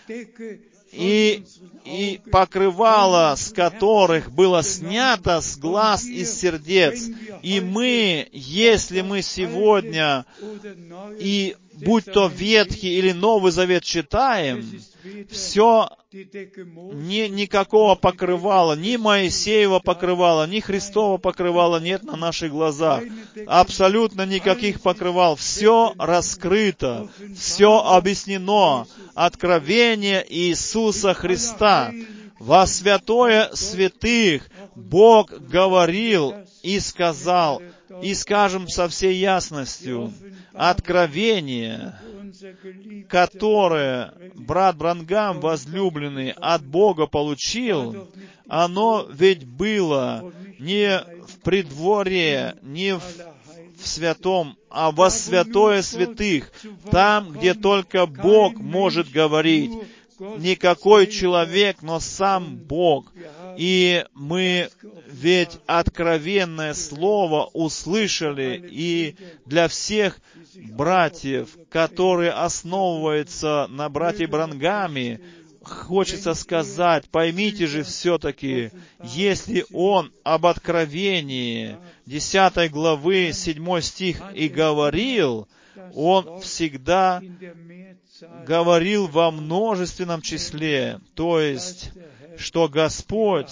и покрывало, с которых было снято с глаз и сердец. И мы, если мы сегодня, и будь то Ветхий или Новый Завет читаем, все, никакого покрывала, ни Моисеева покрывала, ни Христова покрывала нет на наших глазах. Абсолютно никаких покрывал. Все раскрыто, все объяснено. Откровение Иисуса Христа. Во святое святых Бог говорил и сказал, и скажем со всей ясностью, откровение, которое брат Бранхам, возлюбленный, от Бога получил, оно ведь было не в придворе, не в святом, а во святое святых, там, где только Бог может говорить. Не какой человек, но сам Бог. И мы ведь откровенное слово услышали, и для всех братьев, которые основываются на брате Бранхаме, хочется сказать, поймите же все-таки, если он об откровении 10 главы 7 стих и говорил, он всегда говорил во множественном числе, то есть, что Господь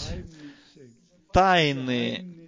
тайны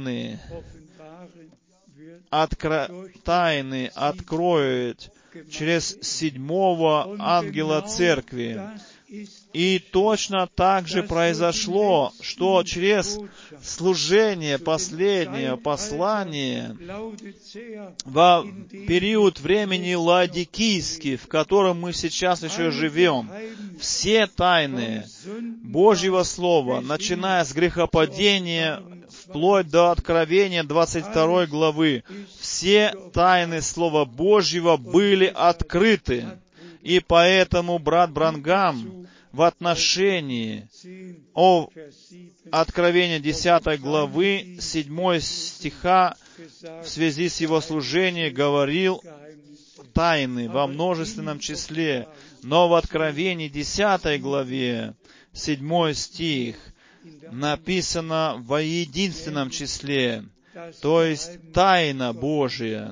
откроет через 7-го ангела церкви. И точно так же произошло, что через служение последнего послания во период времени Лаодикийский, в котором мы сейчас еще живем, все тайны Божьего Слова, начиная с грехопадения, вплоть до Откровения 22 главы, все тайны Слова Божьего были открыты. И поэтому брат Бранхам в отношении Откровения 10 главы 7 стиха в связи с его служением говорил тайны во множественном числе. Но в Откровении 10 главе 7 стих написано во единственном числе, то есть тайна Божия,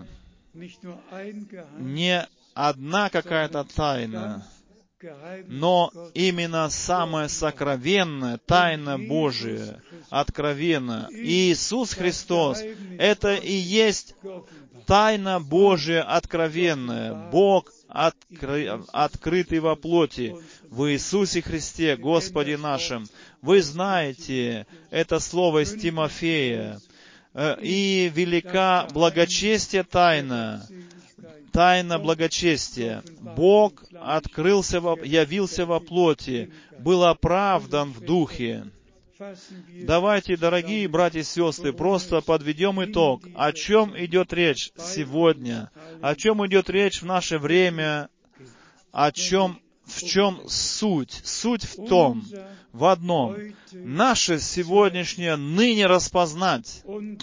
не одна какая-то тайна, но именно самая сокровенная тайна Божия, откровенна. Иисус Христос — это и есть тайна Божия откровенная, Бог открытый во плоти, в Иисусе Христе, Господе нашем. Вы знаете это слово из Тимофея. «И велика благочестие тайна благочестия. Бог явился во плоти, был оправдан в духе». Давайте, дорогие братья и сестры, просто подведем итог. О чем идет речь сегодня? О чем идет речь в наше время? В чем суть? Суть в одном. Наше сегодняшнее ныне распознать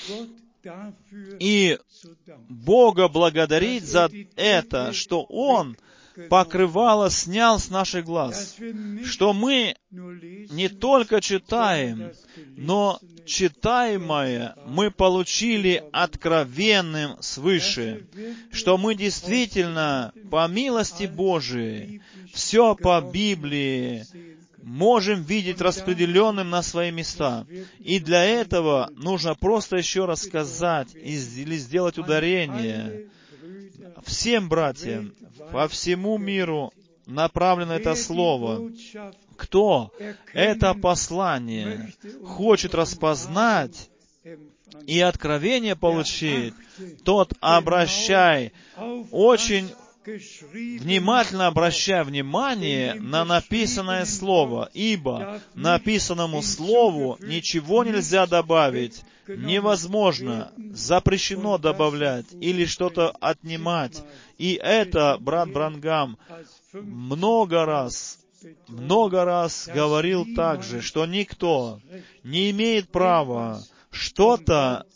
и Бога благодарить за это, что Он покрывало снял с наших глаз, что мы не только читаем, но читаемое мы получили откровенным свыше, что мы действительно, по милости Божией, все по Библии можем видеть распределенным на свои места. И для этого нужно просто еще раз сказать или сделать ударение. Всем братьям по всему миру направлено это слово. Кто это послание хочет распознать и откровение получить, тот обращай очень внимательно обращая внимание на написанное слово, ибо написанному слову ничего нельзя добавить, невозможно, запрещено добавлять или что-то отнимать. И это брат Бранхам много раз говорил также, что никто не имеет права что-то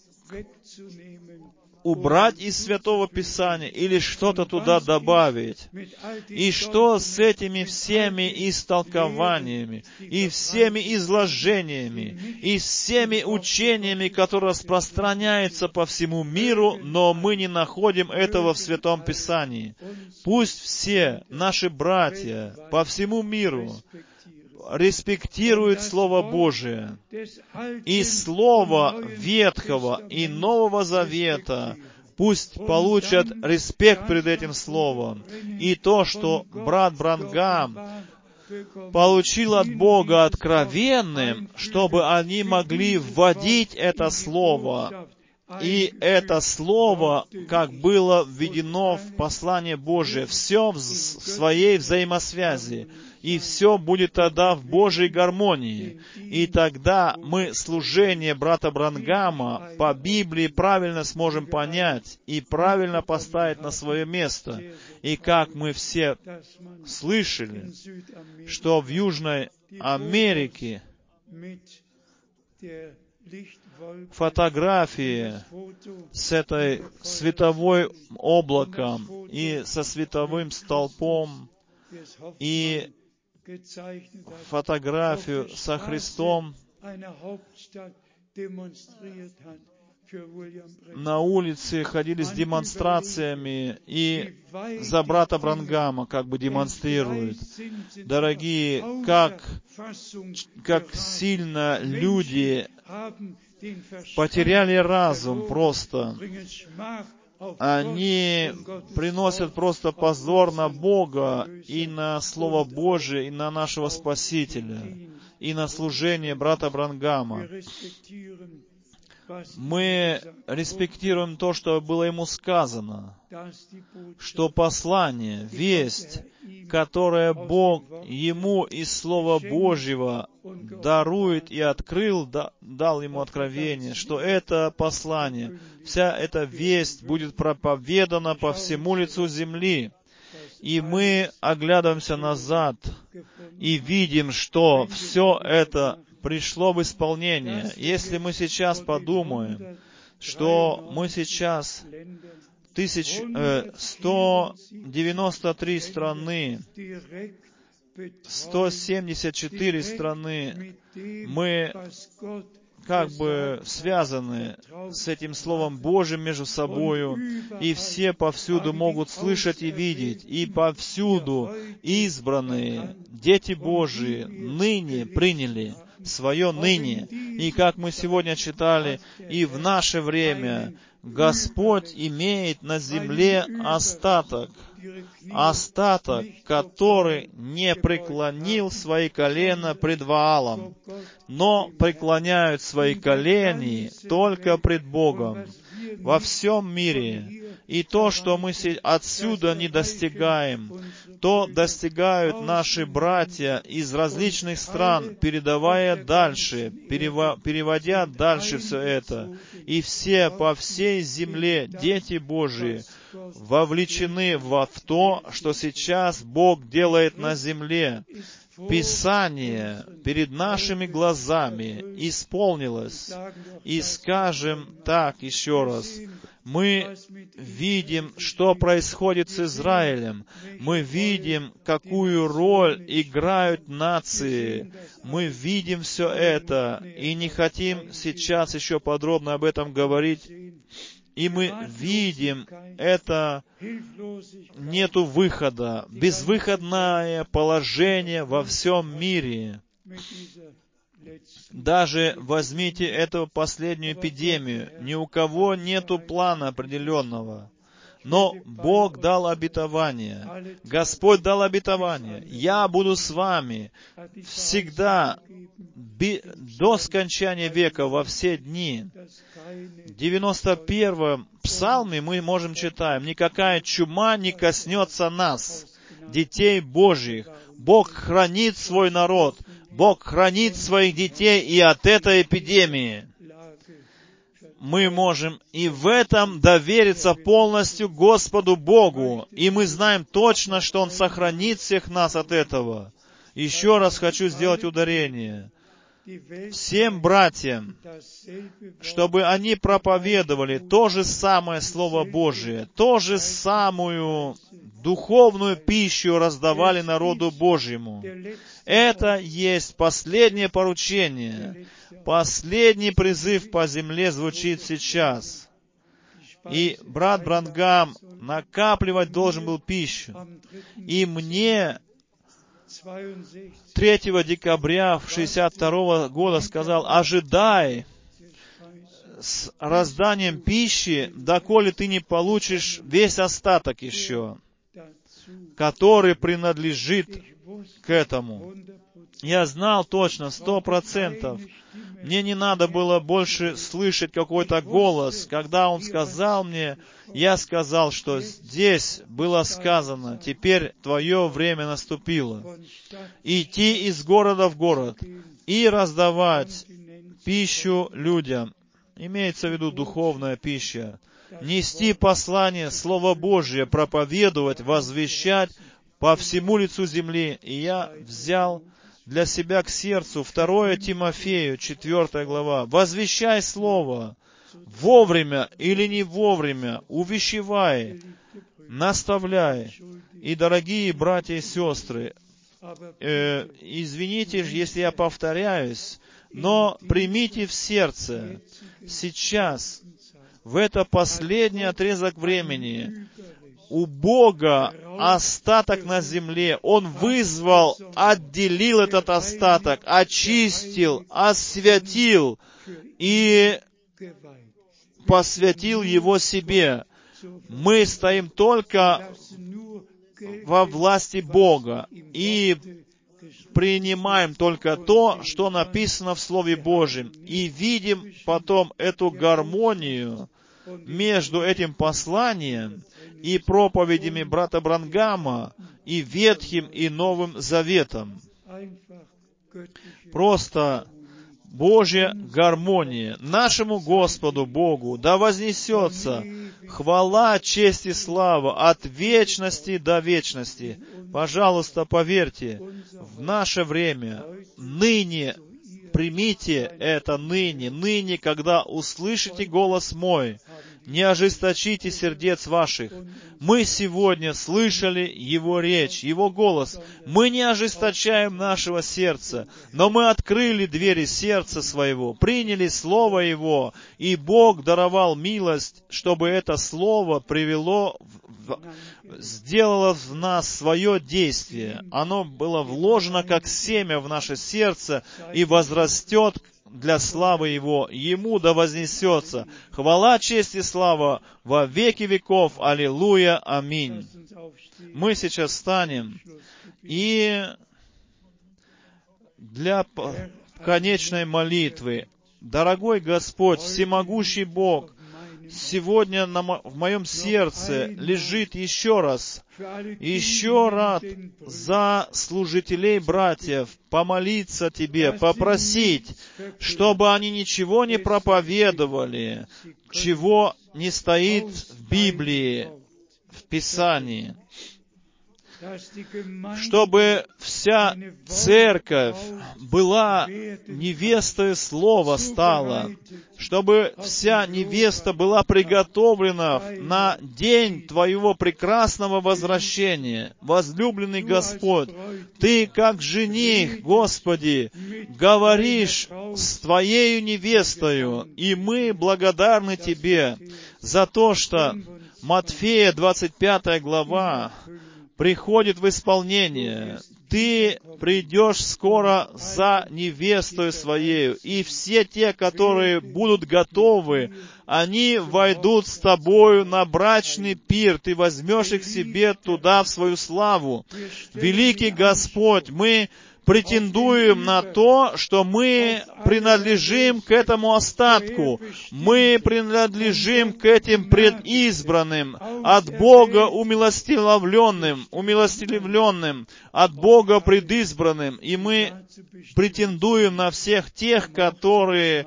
убрать из Святого Писания или что-то туда добавить. И что с этими всеми истолкованиями, и всеми изложениями, и всеми учениями, которые распространяются по всему миру, но мы не находим этого в Святом Писании. Пусть все наши братья по всему миру респектируют Слово Божие. И Слово Ветхого и Нового Завета пусть получат респект перед этим Словом. И то, что брат Бранхам получил от Бога откровенным, чтобы они могли вводить это Слово. И это Слово, как было введено в послание Божие, все в своей взаимосвязи. И все будет тогда в Божьей гармонии. И тогда мы служение брата Бранхама по Библии правильно сможем понять и правильно поставить на свое место. И как мы все слышали, что в Южной Америке фотографии с этой световой облаком и со световым столпом и фотографию со Христом на улице ходили с демонстрациями и за брата Бранхама как бы демонстрируют. Дорогие, как сильно люди потеряли разум просто. Они приносят просто позор на Бога и на Слово Божие, и на нашего Спасителя, и на служение брата Бранхама. Мы респектируем то, что было ему сказано, что послание, весть, которое Бог ему из Слова Божьего дарует и открыл, дал ему откровение, что это послание, вся эта весть будет проповедана по всему лицу земли. И мы оглядываемся назад и видим, что все это пришло в исполнение. Если мы сейчас подумаем, что мы сейчас 193 страны, 174 страны, мы как бы связаны с этим Словом Божьим между собою, и все повсюду могут слышать и видеть, и повсюду избранные дети Божии ныне приняли свое ныне. И как мы сегодня читали, и в наше время Господь имеет на земле остаток, который не преклонил свои колена пред Ваалом, но преклоняют свои колени только пред Богом во всем мире. И то, что мы отсюда не достигаем, то достигают наши братья из различных стран, передавая дальше, переводя дальше все это. И все по всей земле, дети Божии, вовлечены в то, что сейчас Бог делает на земле. Писание перед нашими глазами исполнилось. И скажем так еще раз, мы видим, что происходит с Израилем. Мы видим, какую роль играют нации. Мы видим все это, и не хотим сейчас еще подробно об этом говорить. И мы видим, это нету выхода, безвыходное положение во всем мире. Даже возьмите эту последнюю эпидемию, ни у кого нету плана определенного. Но Бог дал обетование. Господь дал обетование. Я буду с вами всегда, до скончания века, во все дни. В 91-м псалме мы можем читать: «Никакая чума не коснется нас, детей Божьих. Бог хранит свой народ. Бог хранит своих детей и от этой эпидемии». Мы можем и в этом довериться полностью Господу Богу. И мы знаем точно, что Он сохранит всех нас от этого. Еще раз хочу сделать ударение всем братьям, чтобы они проповедовали то же самое Слово Божие, то же самую духовную пищу раздавали народу Божьему. Это есть последнее поручение. Последний призыв по земле звучит сейчас. И брат Бранхам накапливать должен был пищу. И мне 3 декабря 1962 года сказал: ожидай с разданием пищи, доколе ты не получишь весь остаток еще, который принадлежит к этому. Я знал точно, 100%. Мне не надо было больше слышать какой-то голос. Когда он сказал мне, я сказал, что здесь было сказано: теперь твое время наступило. Идти из города в город и раздавать пищу людям. Имеется в виду духовная пища. Нести послание, Слово Божие, проповедовать, возвещать по всему лицу земли. И я взял для себя к сердцу 2 Тимофею, 4 глава. «Возвещай Слово, вовремя или не вовремя, увещевай, наставляй». И, дорогие братья и сестры, извините, если я повторяюсь, но примите в сердце сейчас, в это последний отрезок времени, у Бога остаток на земле. Он вызвал, отделил этот остаток, очистил, освятил и посвятил его себе. Мы стоим только во власти Бога и принимаем только то, что написано в Слове Божьем, и видим потом эту гармонию между этим посланием и проповедями брата Бранхама, и Ветхим, и Новым Заветом. Просто Божья гармония. Нашему Господу Богу да вознесется хвала, честь и слава от вечности до вечности. Пожалуйста, поверьте, в наше время, ныне, примите это ныне, когда услышите голос мой, не ожесточите сердец ваших. Мы сегодня слышали Его речь, Его голос. Мы не ожесточаем нашего сердца, но мы открыли двери сердца своего, приняли Слово Его, и Бог даровал милость, чтобы это Слово сделало в нас свое действие. Оно было вложено как семя в наше сердце и возрастет для славы Его. Ему да вознесется хвала, честь и слава во веки веков. Аллилуйя. Аминь. Мы сейчас встанем и для конечной молитвы. Дорогой Господь, всемогущий Бог, сегодня в моем сердце лежит еще раз за служителей братьев помолиться Тебе, попросить, чтобы они ничего не проповедовали, чего не стоит в Библии, в Писании. Чтобы вся церковь была невестой Слова стала, чтобы вся невеста была приготовлена на день Твоего прекрасного возвращения. Возлюбленный Господь, Ты, как жених, Господи, говоришь с Твоею невестою, и мы благодарны Тебе за то, что Матфея 25 глава приходит в исполнение. Ты придешь скоро за невестой Своею, и все те, которые будут готовы, они войдут с Тобою на брачный пир. Ты возьмешь их себе туда, в свою славу. Великий Господь, мы претендуем на то, что мы принадлежим к этому остатку. Мы принадлежим к этим предизбранным, от Бога умилостивленным, от Бога предизбранным. И мы претендуем на всех тех, которые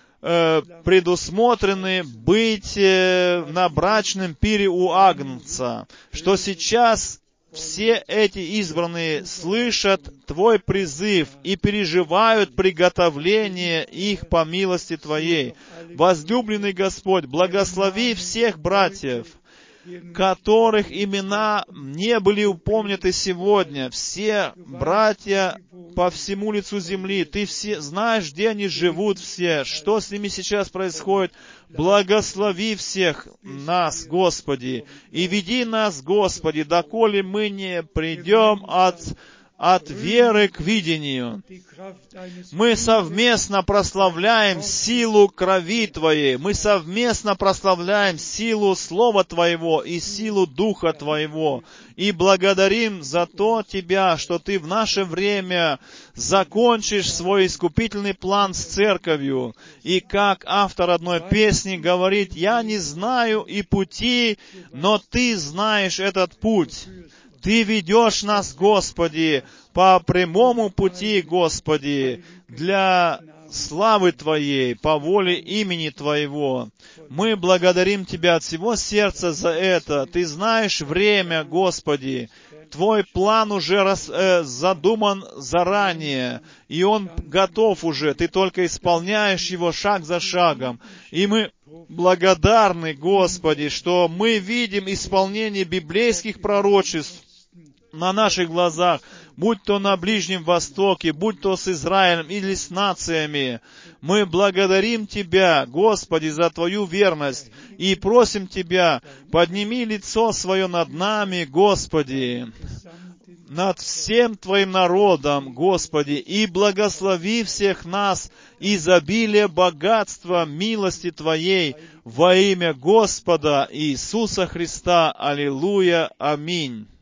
предусмотрены быть на брачном пире у Агнца, что сейчас все эти избранные слышат Твой призыв и переживают приготовление их по милости Твоей. Возлюбленный Господь, благослови всех братьев, которых имена не были упомянуты сегодня. Все братья по всему лицу земли. Ты все знаешь, где они живут все, что с ними сейчас происходит. Благослови всех нас, Господи, и веди нас, Господи, доколе мы не придем от веры к видению. Мы совместно прославляем силу крови Твоей, мы совместно прославляем силу Слова Твоего и силу Духа Твоего, и благодарим за то Тебя, что Ты в наше время закончишь свой искупительный план с церковью. И как автор одной песни говорит: «Я не знаю и пути, но Ты знаешь этот путь». Ты ведешь нас, Господи, по прямому пути, Господи, для славы Твоей, по воле имени Твоего. Мы благодарим Тебя от всего сердца за это. Ты знаешь время, Господи. Твой план уже задуман заранее, и он готов уже. Ты только исполняешь его шаг за шагом. И мы благодарны, Господи, что мы видим исполнение библейских пророчеств на наших глазах, будь то на Ближнем Востоке, будь то с Израилем или с нациями. Мы благодарим Тебя, Господи, за Твою верность и просим Тебя, подними лицо Свое над нами, Господи, над всем Твоим народом, Господи, и благослови всех нас изобилие богатства милости Твоей во имя Господа Иисуса Христа. Аллилуйя. Аминь.